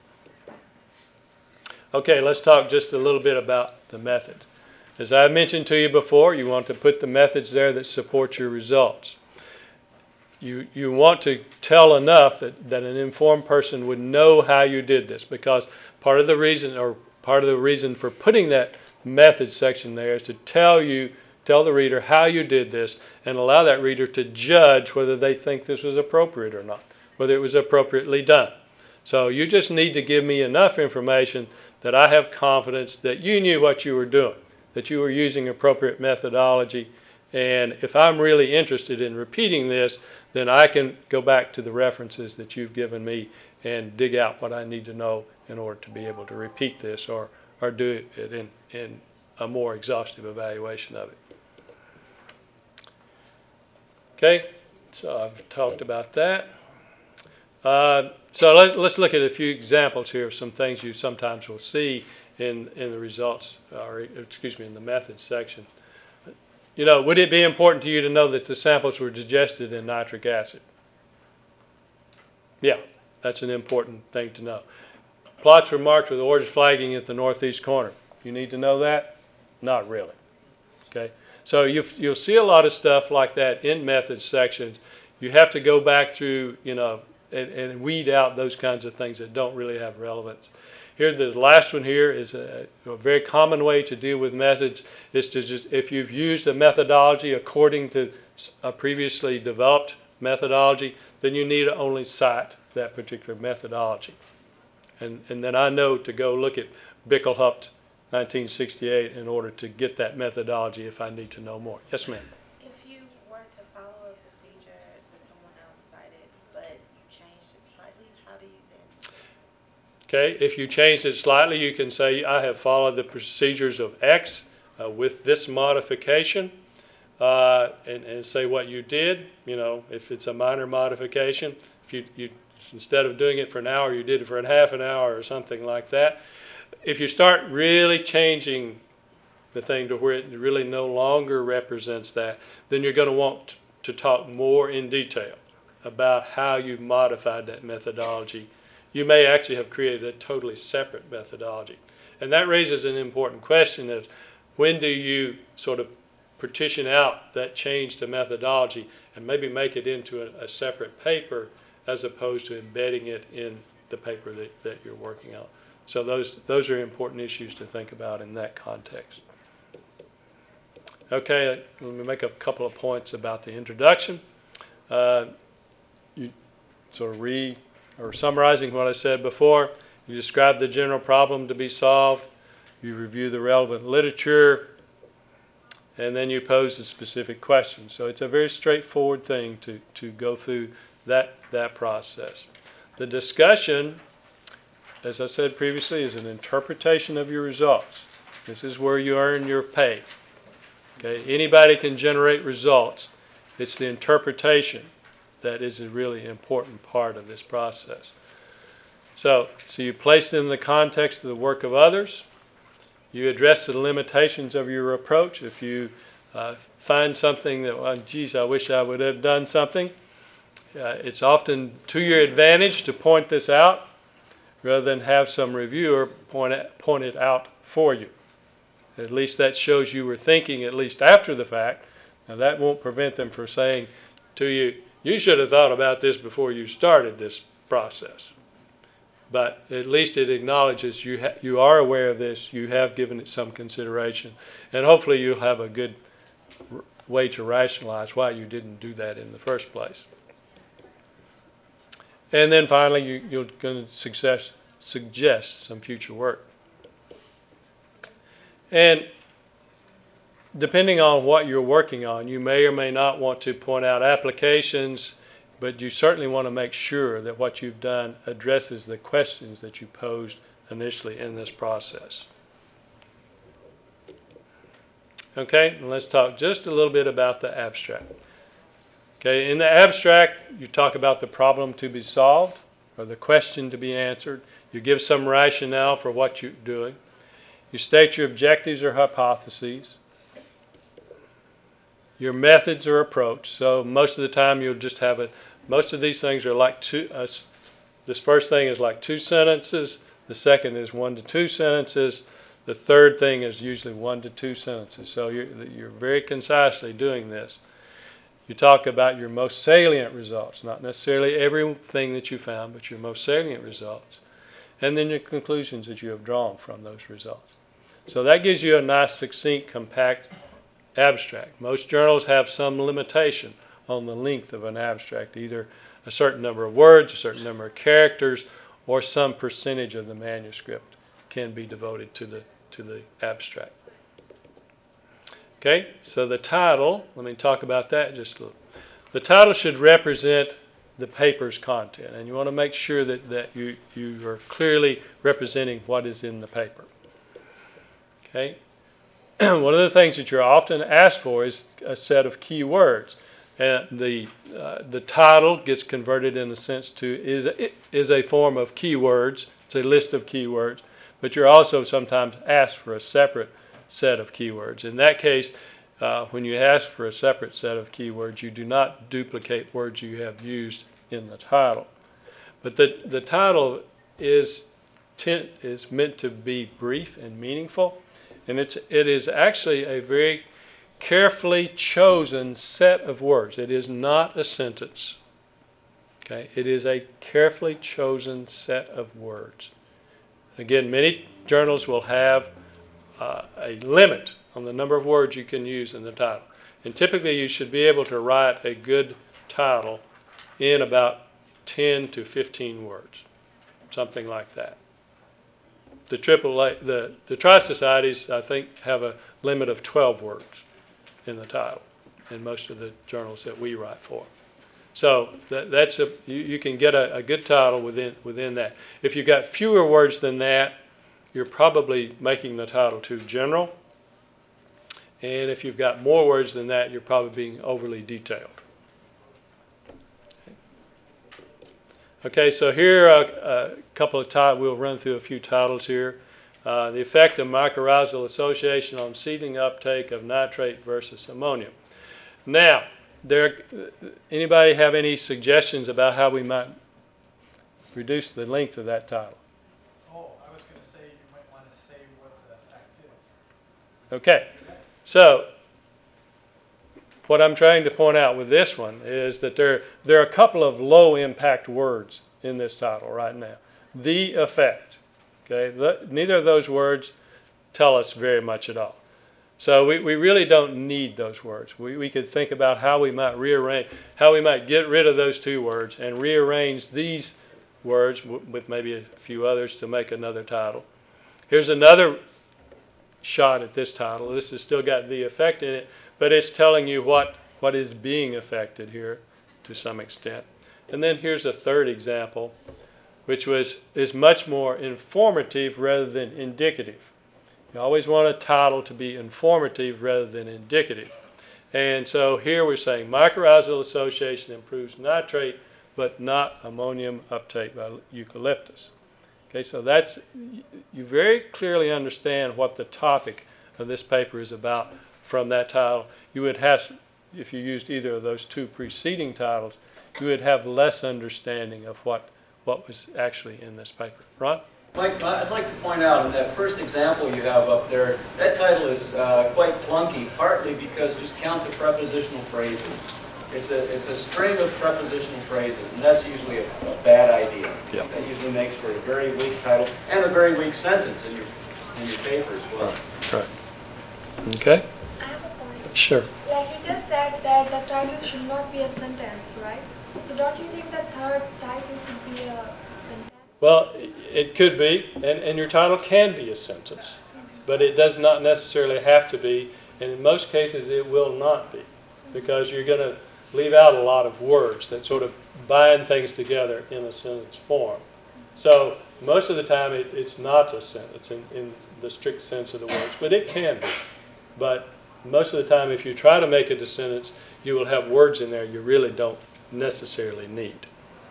[SPEAKER 1] Okay, let's talk just a little bit about the methods. As I mentioned to you before, you want to put the methods there that support your results. You, you want to tell enough that, that an informed person would know how you did this, because part of the reason or part of the reason for putting that methods section there is to tell you, tell the reader how you did this and allow that reader to judge whether they think this was appropriate or not, whether it was appropriately done. So you just need to give me enough information that I have confidence that you knew what you were doing, that you were using appropriate methodology. And if I'm really interested in repeating this, then I can go back to the references that you've given me and dig out what I need to know in order to be able to repeat this or, or do it in, in a more exhaustive evaluation of it. Okay, so I've talked about that. Uh, so let, let's look at a few examples here of some things you sometimes will see in, in the results, or excuse me, in the methods section. You know, would it be important to you to know that the samples were digested in nitric acid? Yeah, that's an important thing to know. Plots were marked with orange flagging at the northeast corner. You need to know that? Not really. Okay, so you, you'll see a lot of stuff like that in methods sections. You have to go back through, you know, and, and weed out those kinds of things that don't really have relevance. Here, the last one here is a, a very common way to deal with methods is to just, if you've used a methodology according to a previously developed methodology, then you need to only cite that particular methodology. And, and then I know to go look at Bickelhaupt nineteen sixty-eight in order to get that methodology if I need to know more. Yes, ma'am.
[SPEAKER 7] If you were to follow a procedure that someone else cited, but you changed it slightly, how do you then?
[SPEAKER 1] Okay, if you changed it slightly, you can say, I have followed the procedures of X uh, with this modification, uh, and, and say what you did. You know, if it's a minor modification, if you, you instead of doing it for an hour, you did it for a half an hour or something like that. If you start really changing the thing to where it really no longer represents that, then you're going to want to talk more in detail. about how you've modified that methodology. You may actually have created a totally separate methodology. And that raises an important question of when do you sort of partition out that change to methodology and maybe make it into a, a separate paper as opposed to embedding it in the paper that, that you're working on. So those, those are important issues to think about in that context. Okay, let me make a couple of points about the introduction. Uh, you sort of re or summarizing what I said before, you describe the general problem to be solved, you review the relevant literature, and then you pose the specific questions. So it's a very straightforward thing to, to go through that, that process. The discussion, as I said previously, is an interpretation of your results. This is where you earn your pay. Okay? Anybody can generate results. It's the interpretation that is a really important part of this process. So, so you place it in the context of the work of others. You address the limitations of your approach. If you uh, find something that, well, geez, I wish I would have done something, uh, it's often to your advantage to point this out rather than have some reviewer point it, point it out for you. At least that shows you were thinking, at least after the fact. Now, that won't prevent them from saying to you, you should have thought about this before you started this process. But at least it acknowledges you ha- you are aware of this, you have given it some consideration, and hopefully you'll have a good r- way to rationalize why you didn't do that in the first place. And then finally, you, you're going to suggest, suggest some future work. And depending on what you're working on, you may or may not want to point out applications, but you certainly want to make sure that what you've done addresses the questions that you posed initially in this process. Okay, and let's talk just a little bit about the abstract. Okay, in the abstract, you talk about the problem to be solved or the question to be answered. You give some rationale for what you're doing. You state your objectives or hypotheses. Your methods or approach. So most of the time you'll just have a, most of these things are like two, uh, this first thing is like two sentences. The second is one to two sentences. The third thing is usually one to two sentences. So you're, you're very concisely doing this. You talk about your most salient results, not necessarily everything that you found, but your most salient results. And then your conclusions that you have drawn from those results. So that gives you a nice, succinct, compact abstract. Most journals have some limitation on the length of an abstract, either a certain number of words, a certain number of characters, or some percentage of the manuscript can be devoted to the to the abstract. Okay, so the title, let me talk about that just a little. The title should represent the paper's content, and you want to make sure that, that you, you are clearly representing what is in the paper. Okay. One of the things that you're often asked for is a set of key words. And the uh, the title gets converted in a sense to is is a form of keywords. It's a list of keywords, but you're also sometimes asked for a separate set of keywords. In that case, uh, when you ask for a separate set of keywords, you do not duplicate words you have used in the title. But the the title is tent, is meant to be brief and meaningful, and it's it is actually a very carefully chosen set of words. It is not a sentence. Okay, it is a carefully chosen set of words. Again, many journals will have uh, a limit on the number of words you can use in the title. And typically you should be able to write a good title in about ten to fifteen words, something like that. The triple A, the, the Tri-Societies, I think, have a limit of twelve words in the title in most of the journals that we write for. So that, that's a you, you can get a, a good title within within that. If you've got fewer words than that, you're probably making the title too general. And if you've got more words than that, you're probably being overly detailed. Okay, so here are a, a couple of titles. We'll run through a few titles here. Uh, the effect of mycorrhizal association on seedling uptake of nitrate versus ammonium. Now, there, anybody have any suggestions about how we might reduce the length of that title?
[SPEAKER 8] Oh, I was going to say you might want to say what the effect is.
[SPEAKER 1] Okay, so what I'm trying to point out with this one is that there, there are a couple of low impact words in this title right now. The effect. Okay, the, neither of those words tell us very much at all. So we, we really don't need those words. We, we could think about how we might rearrange, how we might get rid of those two words and rearrange these words w- with maybe a few others to make another title. Here's another shot at this title. This has still got the effect in it, but it's telling you what, what is being affected here to some extent. And then here's a third example, which was is much more informative rather than indicative. You always want a title to be informative rather than indicative. And so here we're saying mycorrhizal association improves nitrate but not ammonium uptake by eucalyptus. Okay, so that's, you very clearly understand what the topic of this paper is about from that title. You would have, if you used either of those two preceding titles, you would have less understanding of what, what was actually in this paper. Ron?
[SPEAKER 5] Mike, I'd like to point out in that first example you have up there, that title is uh, quite clunky, partly because just count the prepositional phrases. It's a, it's a string of prepositional phrases, and that's usually a, a bad idea.
[SPEAKER 1] Yep.
[SPEAKER 5] That usually makes for a very weak title and a very weak sentence in your, in your paper as well.
[SPEAKER 1] Right. Okay?
[SPEAKER 7] I have a point.
[SPEAKER 1] Sure.
[SPEAKER 7] Like you just said that the title should not be a sentence, right? So don't you think the third title could be a sentence?
[SPEAKER 1] Well, it could be, and, and your title can be a sentence, but it does not necessarily have to be, and in most cases it will not be, because you're going to leave out a lot of words that sort of bind things together in a sentence form. So most of the time it, it's not a sentence in, in the strict sense of the words, but it can be. But most of the time if you try to make it a sentence, you will have words in there you really don't necessarily need.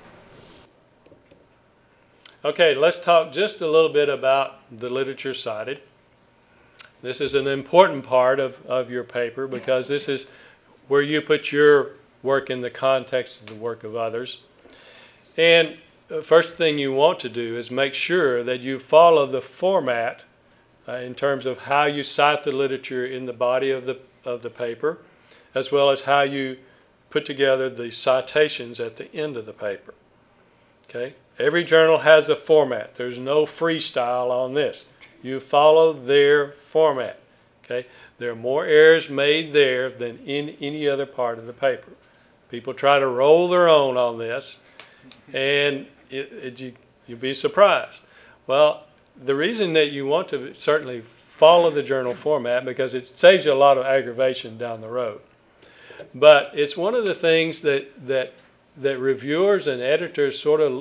[SPEAKER 1] Okay, let's talk just a little bit about the literature cited. This is an important part of, of your paper because this is where you put your work in the context of the work of others. And the first thing you want to do is make sure that you follow the format uh, in terms of how you cite the literature in the body of the of the paper, as well as how you put together the citations at the end of the paper. Okay? Every journal has a format. There's no freestyle on this. You follow their format. Okay? There are more errors made there than in any other part of the paper. People try to roll their own on this, and it, it, you, you'll be surprised. Well, the reason that you want to certainly follow the journal format because it saves you a lot of aggravation down the road. But it's one of the things that that that reviewers and editors sort of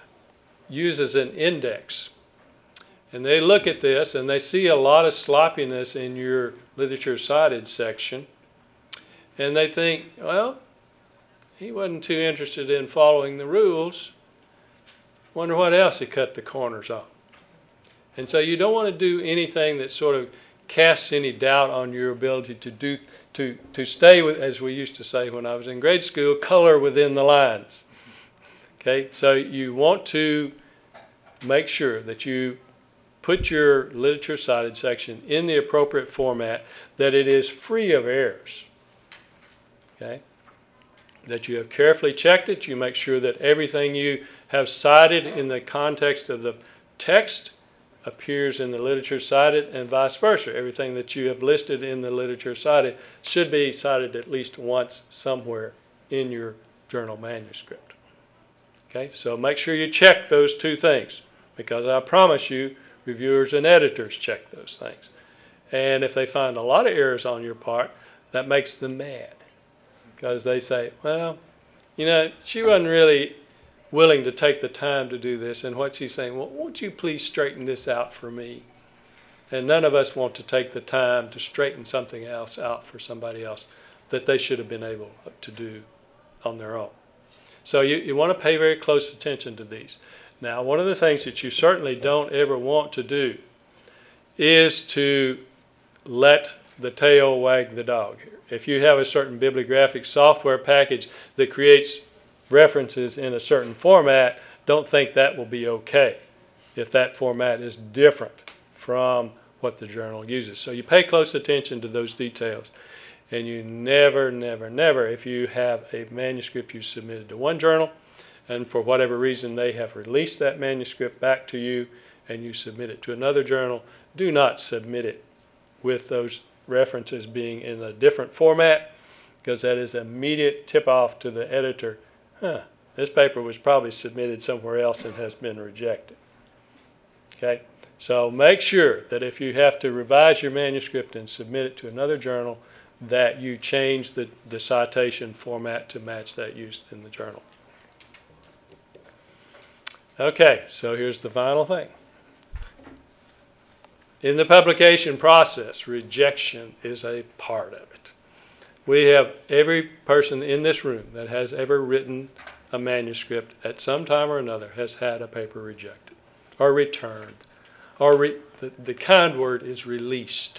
[SPEAKER 1] use as an index. And they look at this and they see a lot of sloppiness in your literature cited section. And they think, well, he wasn't too interested in following the rules. Wonder what else he cut the corners on. And so you don't want to do anything that sort of casts any doubt on your ability to do to to stay with, as we used to say when I was in grade school, color within the lines. Okay, so you want to make sure that you put your literature cited section in the appropriate format, that it is free of errors. Okay, that you have carefully checked it. You make sure that everything you have cited in the context of the text appears in the literature cited, and vice versa. Everything that you have listed in the literature cited should be cited at least once somewhere in your journal manuscript. Okay, so make sure you check those two things, because I promise you, reviewers and editors check those things. And if they find a lot of errors on your part, that makes them mad, because they say, well, you know, she wasn't really willing to take the time to do this, and what she's saying, well, won't you please straighten this out for me? And none of us want to take the time to straighten something else out for somebody else that they should have been able to do on their own. So you, you want to pay very close attention to these. Now, one of the things that you certainly don't ever want to do is to let the tail wag the dog here. If you have a certain bibliographic software package that creates references in a certain format, don't think that will be okay if that format is different from what the journal uses. So you pay close attention to those details. And you never, never, never, if you have a manuscript you submitted to one journal, and for whatever reason they have released that manuscript back to you, and you submit it to another journal, do not submit it with those references being in a different format, because that is an immediate tip-off to the editor. Huh, this paper was probably submitted somewhere else and has been rejected. Okay? So make sure that if you have to revise your manuscript and submit it to another journal, that you change the, the citation format to match that used in the journal. Okay, so here's the final thing. In the publication process, rejection is a part of it. We have every person in this room that has ever written a manuscript at some time or another has had a paper rejected or returned. Or re, the, the kind word is released.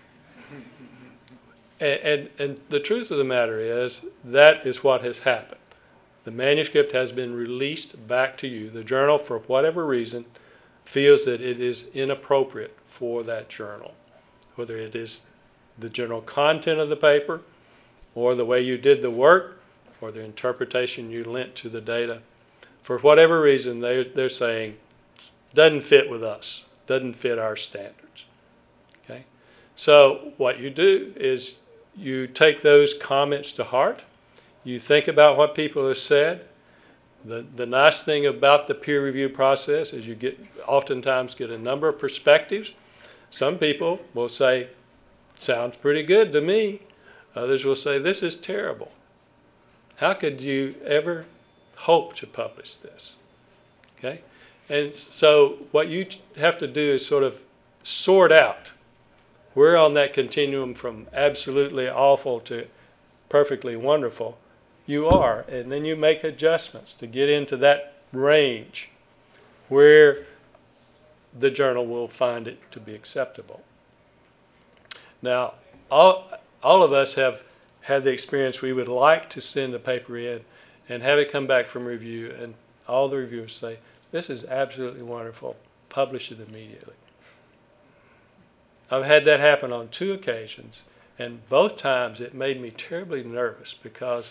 [SPEAKER 1] And, and, and the truth of the matter is that is what has happened. The manuscript has been released back to you. The journal, for whatever reason, feels that it is inappropriate for that journal, whether it is the general content of the paper or the way you did the work or the interpretation you lent to the data. For whatever reason, they, they're saying, doesn't fit with us, doesn't fit our standards. Okay? So what you do is you take those comments to heart. You think about what people have said. The, the nice thing about the peer review process is you get oftentimes get a number of perspectives. Some people will say, sounds pretty good to me. Others will say, this is terrible. How could you ever hope to publish this? Okay? And so what you have to do is sort of sort out. We're on that continuum from absolutely awful to perfectly wonderful. You are, and then you make adjustments to get into that range where the journal will find it to be acceptable. Now, all, all of us have had the experience we would like to send a paper in and have it come back from review, and all the reviewers say, this is absolutely wonderful, publish it immediately. I've had that happen on two occasions, and both times it made me terribly nervous because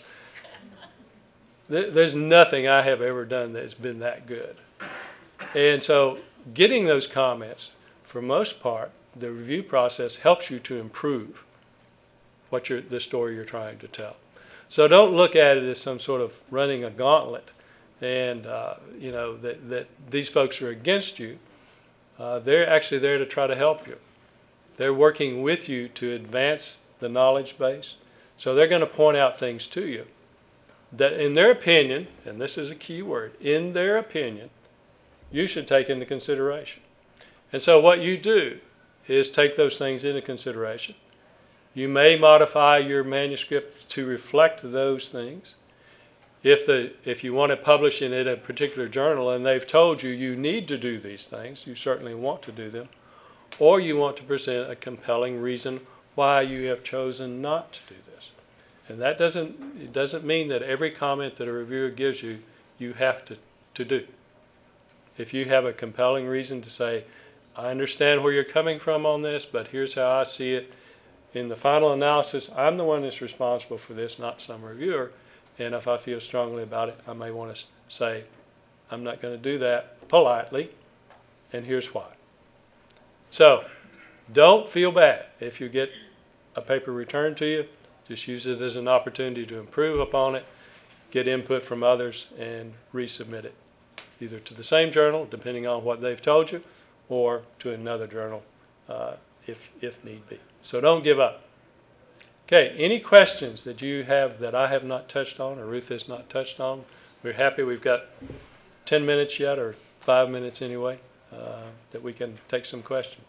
[SPEAKER 1] th- there's nothing I have ever done that's been that good. And so getting those comments, for most part, the review process helps you to improve what you're, the story you're trying to tell. So don't look at it as some sort of running a gauntlet and, uh, you know, that, that these folks are against you. Uh, they're actually there to try to help you. They're working with you to advance the knowledge base. So they're going to point out things to you that in their opinion, and this is a key word, in their opinion, you should take into consideration. And so what you do is take those things into consideration. You may modify your manuscript to reflect those things. If the if you want to publish in it a particular journal and they've told you you need to do these things, you certainly want to do them. Or you want to present a compelling reason why you have chosen not to do this. And that doesn't it doesn't mean that every comment that a reviewer gives you, you have to, to do. If you have a compelling reason to say, I understand where you're coming from on this, but here's how I see it. In the final analysis, I'm the one that's responsible for this, not some reviewer. And if I feel strongly about it, I may want to say, I'm not going to do that politely, and here's why. So, don't feel bad if you get a paper returned to you. Just use it as an opportunity to improve upon it, get input from others, and resubmit it, either to the same journal, depending on what they've told you, or to another journal uh, if, if need be. So don't give up. Okay, any questions that you have that I have not touched on or Ruth has not touched on? We're happy we've got ten minutes yet, or five minutes anyway, uh, that we can take some questions.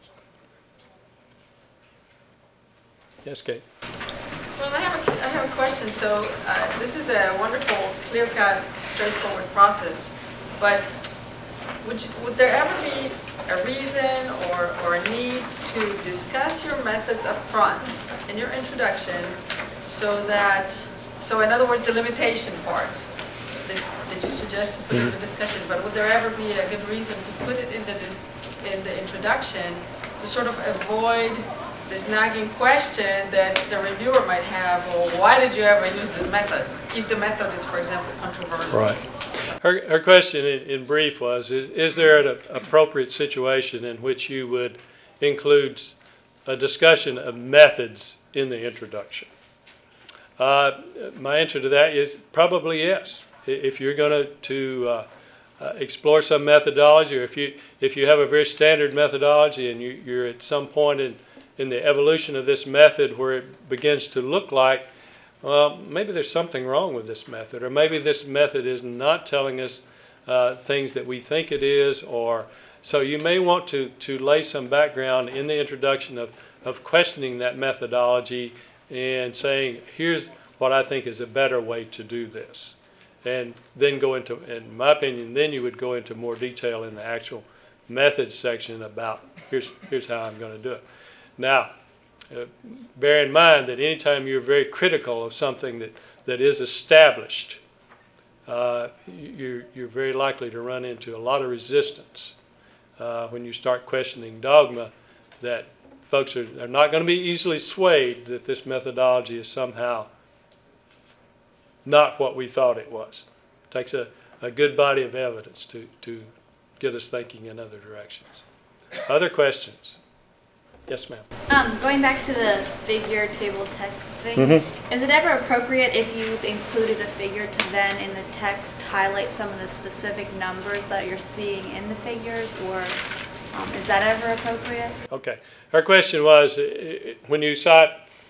[SPEAKER 1] Yes, Kate?
[SPEAKER 9] Well, I have a, I have a question. So uh, this is a wonderful, clear-cut, straightforward process. But would you, would there ever be a reason or, or a need to discuss your methods up front in your introduction so that, so in other words, the limitation part that, that you suggest to put in the discussion, but would there ever be a good reason to put it in the, in the introduction to sort of avoid this nagging question that the reviewer might have, well, why did you ever use this method, if the method is, for example, controversial?
[SPEAKER 1] Right. Her, her question in, in brief was, is, is there an appropriate situation in which you would include a discussion of methods in the introduction? Uh, my answer to that is probably yes. If you're going to, to uh, uh, explore some methodology, or if you, if you have a very standard methodology and you, you're at some point in in the evolution of this method where it begins to look like, well, maybe there's something wrong with this method, or maybe this method is not telling us uh, things that we think it is, or so you may want to, to lay some background in the introduction of, of questioning that methodology and saying, here's what I think is a better way to do this. And then go into, in my opinion, then you would go into more detail in the actual methods section about here's, here's how I'm going to do it. Now, uh, bear in mind that anytime you're very critical of something that, that is established, uh, you're, you're very likely to run into a lot of resistance uh, when you start questioning dogma, that folks are, are not going to be easily swayed that this methodology is somehow not what we thought it was. It takes a, a good body of evidence to, to get us thinking in other directions. Other questions? Yes, ma'am.
[SPEAKER 10] Um, going back to the figure table text thing,
[SPEAKER 1] Mm-hmm.
[SPEAKER 10] is it ever appropriate if you've included a figure to then in the text highlight some of the specific numbers that you're seeing in the figures, or um, is that ever appropriate?
[SPEAKER 1] Okay. Her question was, when you cite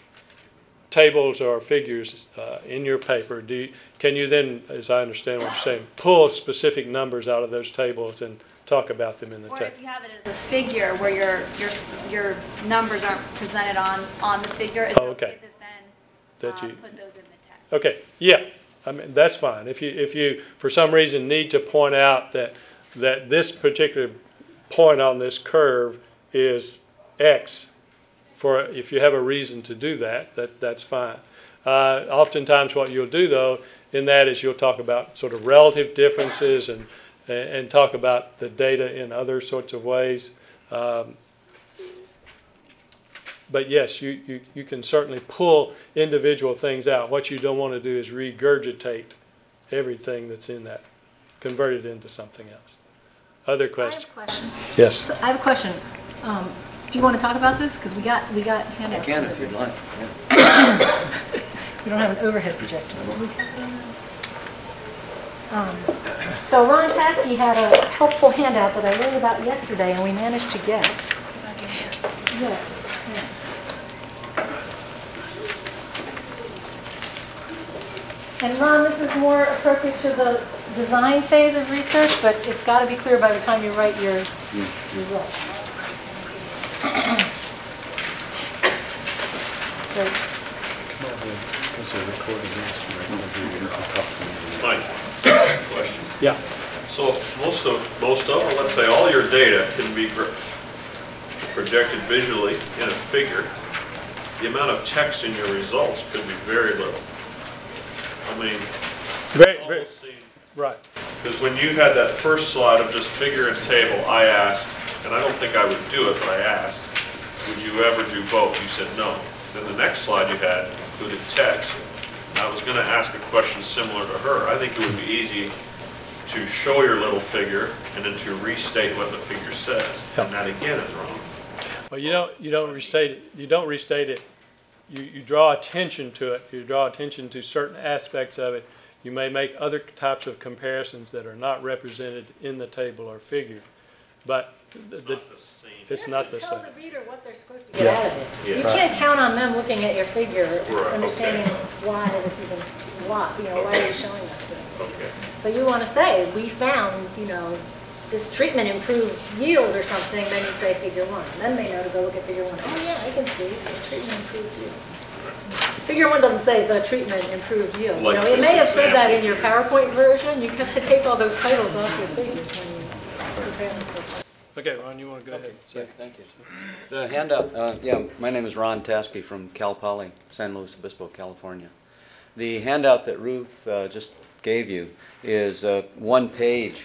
[SPEAKER 1] tables or figures uh, in your paper, do you, can you then, as I understand what you're saying, pull specific numbers out of those tables and talk about them in the
[SPEAKER 10] Or
[SPEAKER 1] text?
[SPEAKER 10] if you have it as a figure where your your your numbers aren't presented on, on the figure, is
[SPEAKER 1] Oh,
[SPEAKER 10] it
[SPEAKER 1] okay.
[SPEAKER 10] okay to then
[SPEAKER 1] That
[SPEAKER 10] um,
[SPEAKER 1] you-
[SPEAKER 10] put those in the text?
[SPEAKER 1] Okay, yeah, I mean that's fine. If you if you for some reason need to point out that that this particular point on this curve is X, for if you have a reason to do that, that that's fine. Uh, oftentimes, what you'll do though in that is you'll talk about sort of relative differences and and talk about the data in other sorts of ways. Um, But yes, you, you, you can certainly pull individual things out. What you don't want to do is regurgitate everything that's in that, convert it into something else. Other questions?
[SPEAKER 6] I have a question.
[SPEAKER 1] Yes.
[SPEAKER 6] So I have a question. Um, do you want to talk about this? Because we got we got
[SPEAKER 5] I
[SPEAKER 6] handouts.
[SPEAKER 5] can if you'd like. Yeah.
[SPEAKER 6] We don't have an overhead projector. Um, so Ron Paskey had a helpful handout that I wrote about yesterday, and we managed to get. Yeah. yeah. And Ron, this is more appropriate to the design phase of research, but it's got to be clear by the time you write your results. So,
[SPEAKER 4] Mike, question.
[SPEAKER 1] Yeah.
[SPEAKER 4] So most of, most of, or let's say all your data can be gr- projected visually in a figure. The amount of text in your results could be very little. I mean,
[SPEAKER 1] Very,
[SPEAKER 4] it's
[SPEAKER 1] very,
[SPEAKER 4] almost seemed-
[SPEAKER 1] right.
[SPEAKER 4] because when you had that first slide of just figure and table, I asked, and I don't think I would do it, but I asked, would you ever do both? You said no. Then the next slide you had included text. And I was going to ask a question similar to her. I think it would be easy to show your little figure and then to restate what the figure says. And that again is wrong.
[SPEAKER 1] Well, you don't you don't restate it. You don't restate it. You you draw attention to it. You draw attention to certain aspects of it. You may make other types of comparisons that are not represented in the table or figure, but the,
[SPEAKER 4] It's
[SPEAKER 1] the,
[SPEAKER 4] not the same.
[SPEAKER 1] it's not the
[SPEAKER 6] tell
[SPEAKER 1] same.
[SPEAKER 6] the reader what they're supposed to get
[SPEAKER 1] Yeah.
[SPEAKER 6] out of it.
[SPEAKER 4] Yeah.
[SPEAKER 6] You can't count on them looking at your figure,
[SPEAKER 4] Right,
[SPEAKER 6] understanding
[SPEAKER 4] okay.
[SPEAKER 6] why this even, why, you know, why are you showing us this?
[SPEAKER 4] Okay.
[SPEAKER 6] So you want to say, we found, you know, this treatment improved yield or something, then you say figure one. Then they know to go look at figure one. Oh yeah, I can see, the treatment improved yield. Figure one doesn't say the treatment improved yield.
[SPEAKER 4] Like
[SPEAKER 6] You know, it
[SPEAKER 4] this
[SPEAKER 6] may have said that in
[SPEAKER 4] example
[SPEAKER 6] your PowerPoint version. You got to take all those titles off your figures when you compare them to.
[SPEAKER 1] Okay, Ron, you want to go ahead?
[SPEAKER 5] Yeah, thank you. The handout, uh, yeah, my name is Ron Taskey from Cal Poly, San Luis Obispo, California. The handout that Ruth uh, just gave you is uh, one page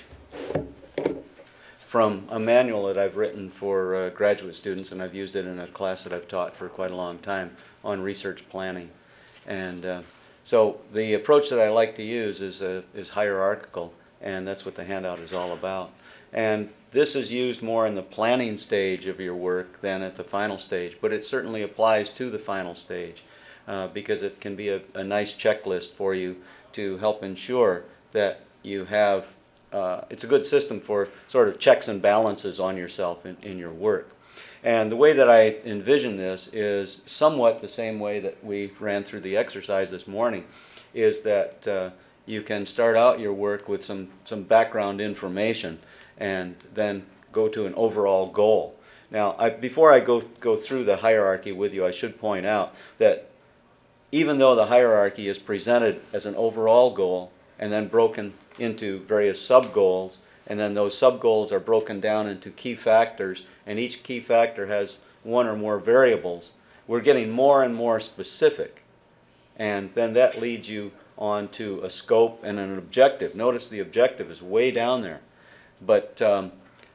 [SPEAKER 5] from a manual that I've written for uh, graduate students, and I've used it in a class that I've taught for quite a long time on research planning. And uh, so the approach that I like to use is, uh, is hierarchical, and that's what the handout is all about. And this is used more in the planning stage of your work than at the final stage, but it certainly applies to the final stage uh, because it can be a, a nice checklist for you to help ensure that you have, uh, it's a good system for sort of checks and balances on yourself in, in your work. And the way that I envision this is somewhat the same way that we ran through the exercise this morning, is that uh, you can start out your work with some, some background information and then go to an overall goal. Now, I, before I go, go through the hierarchy with you, I should point out that even though the hierarchy is presented as an overall goal and then broken into various sub-goals, and then those sub-goals are broken down into key factors, and each key factor has one or more variables, we're getting more and more specific. And then that leads you on to a scope and an objective. Notice the objective is way down there. But um,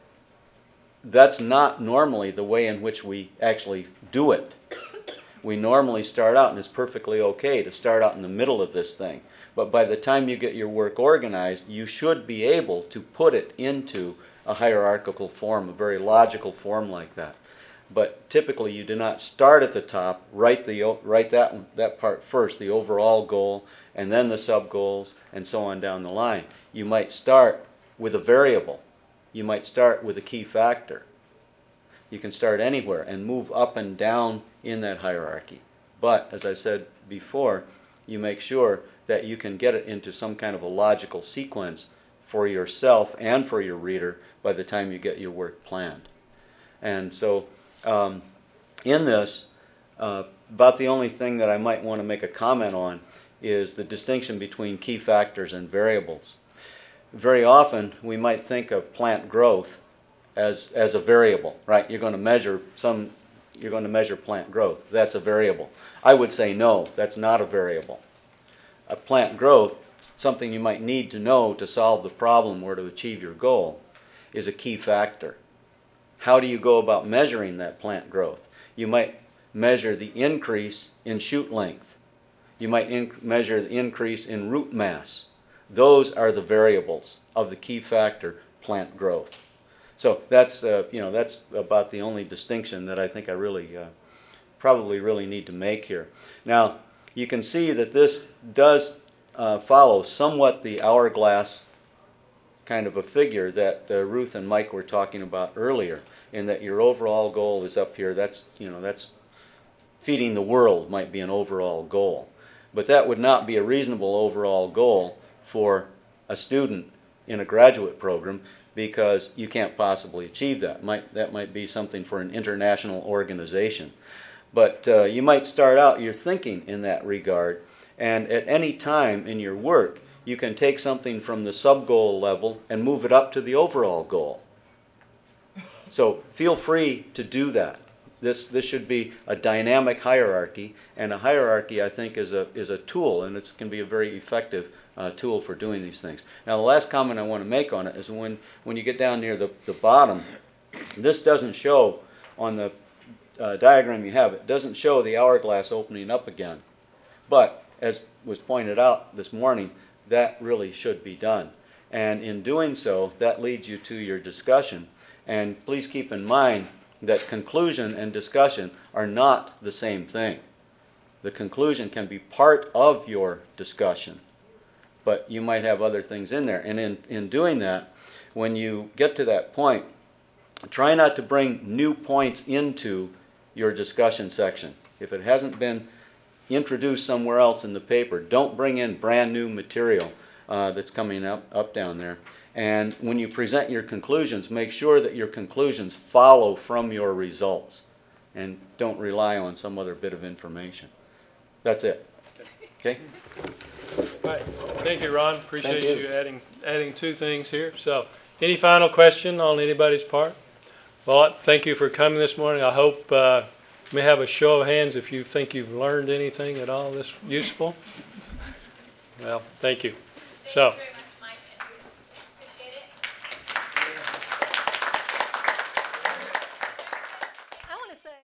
[SPEAKER 5] that's not normally the way in which we actually do it. We normally start out, and it's perfectly okay to start out in the middle of this thing. But by the time you get your work organized, you should be able to put it into a hierarchical form, a very logical form like that. But typically you do not start at the top, write, the, write that, that part first, the overall goal, and then the sub-goals, and so on down the line. You might start with a variable. You might start with a key factor. You can start anywhere and move up and down in that hierarchy. But, as I said before, you make sure that you can get it into some kind of a logical sequence for yourself and for your reader by the time you get your work planned. And so, um, in this, uh, about the only thing that I might want to make a comment on is the distinction between key factors and variables. Very often, we might think of plant growth as, as a variable, right? You're going to measure some, you're going to measure plant growth. That's a variable. I would say no, that's not a variable. A plant growth, something you might need to know to solve the problem or to achieve your goal, is a key factor. How do you go about measuring that plant growth? You might measure the increase in shoot length. You might in- measure the increase in root mass. Those are the variables of the key factor, plant growth. So that's, uh, you know, that's about the only distinction that I think I really, uh, probably really need to make here. Now, you can see that this does uh, follow somewhat the hourglass kind of a figure that uh, Ruth and Mike were talking about earlier, in that your overall goal is up here. That's, you know, that's feeding the world might be an overall goal. But that would not be a reasonable overall goal for a student in a graduate program, because you can't possibly achieve that. Might, that might be something for an international organization. But uh, you might start out your thinking in that regard, and at any time in your work, you can take something from the sub-goal level and move it up to the overall goal. So feel free to do that. This, this should be a dynamic hierarchy, and a hierarchy, I think, is a, is a tool, and it can be a very effective uh, tool for doing these things. Now, the last comment I want to make on it is when, when you get down near the, the bottom, this doesn't show on the uh, diagram you have, it doesn't show the hourglass opening up again. But, as was pointed out this morning, that really should be done. And in doing so, that leads you to your discussion. And please keep in mind that conclusion and discussion are not the same thing. The conclusion can be part of your discussion, but you might have other things in there. And in, in doing that, when you get to that point, try not to bring new points into your discussion section. If it hasn't been introduced somewhere else in the paper, don't bring in brand new material uh, that's coming up, up down there. And when you present your conclusions, make sure that your conclusions follow from your results and don't rely on some other bit of information. That's it. Okay?
[SPEAKER 1] All right. Thank you, Ron. Appreciate
[SPEAKER 5] Thank you.
[SPEAKER 1] you adding adding two things here. So, any final question on anybody's part? Well, thank you for coming this morning. I hope uh, may have a show of hands if you think you've learned anything at all this useful. Well, thank you. So.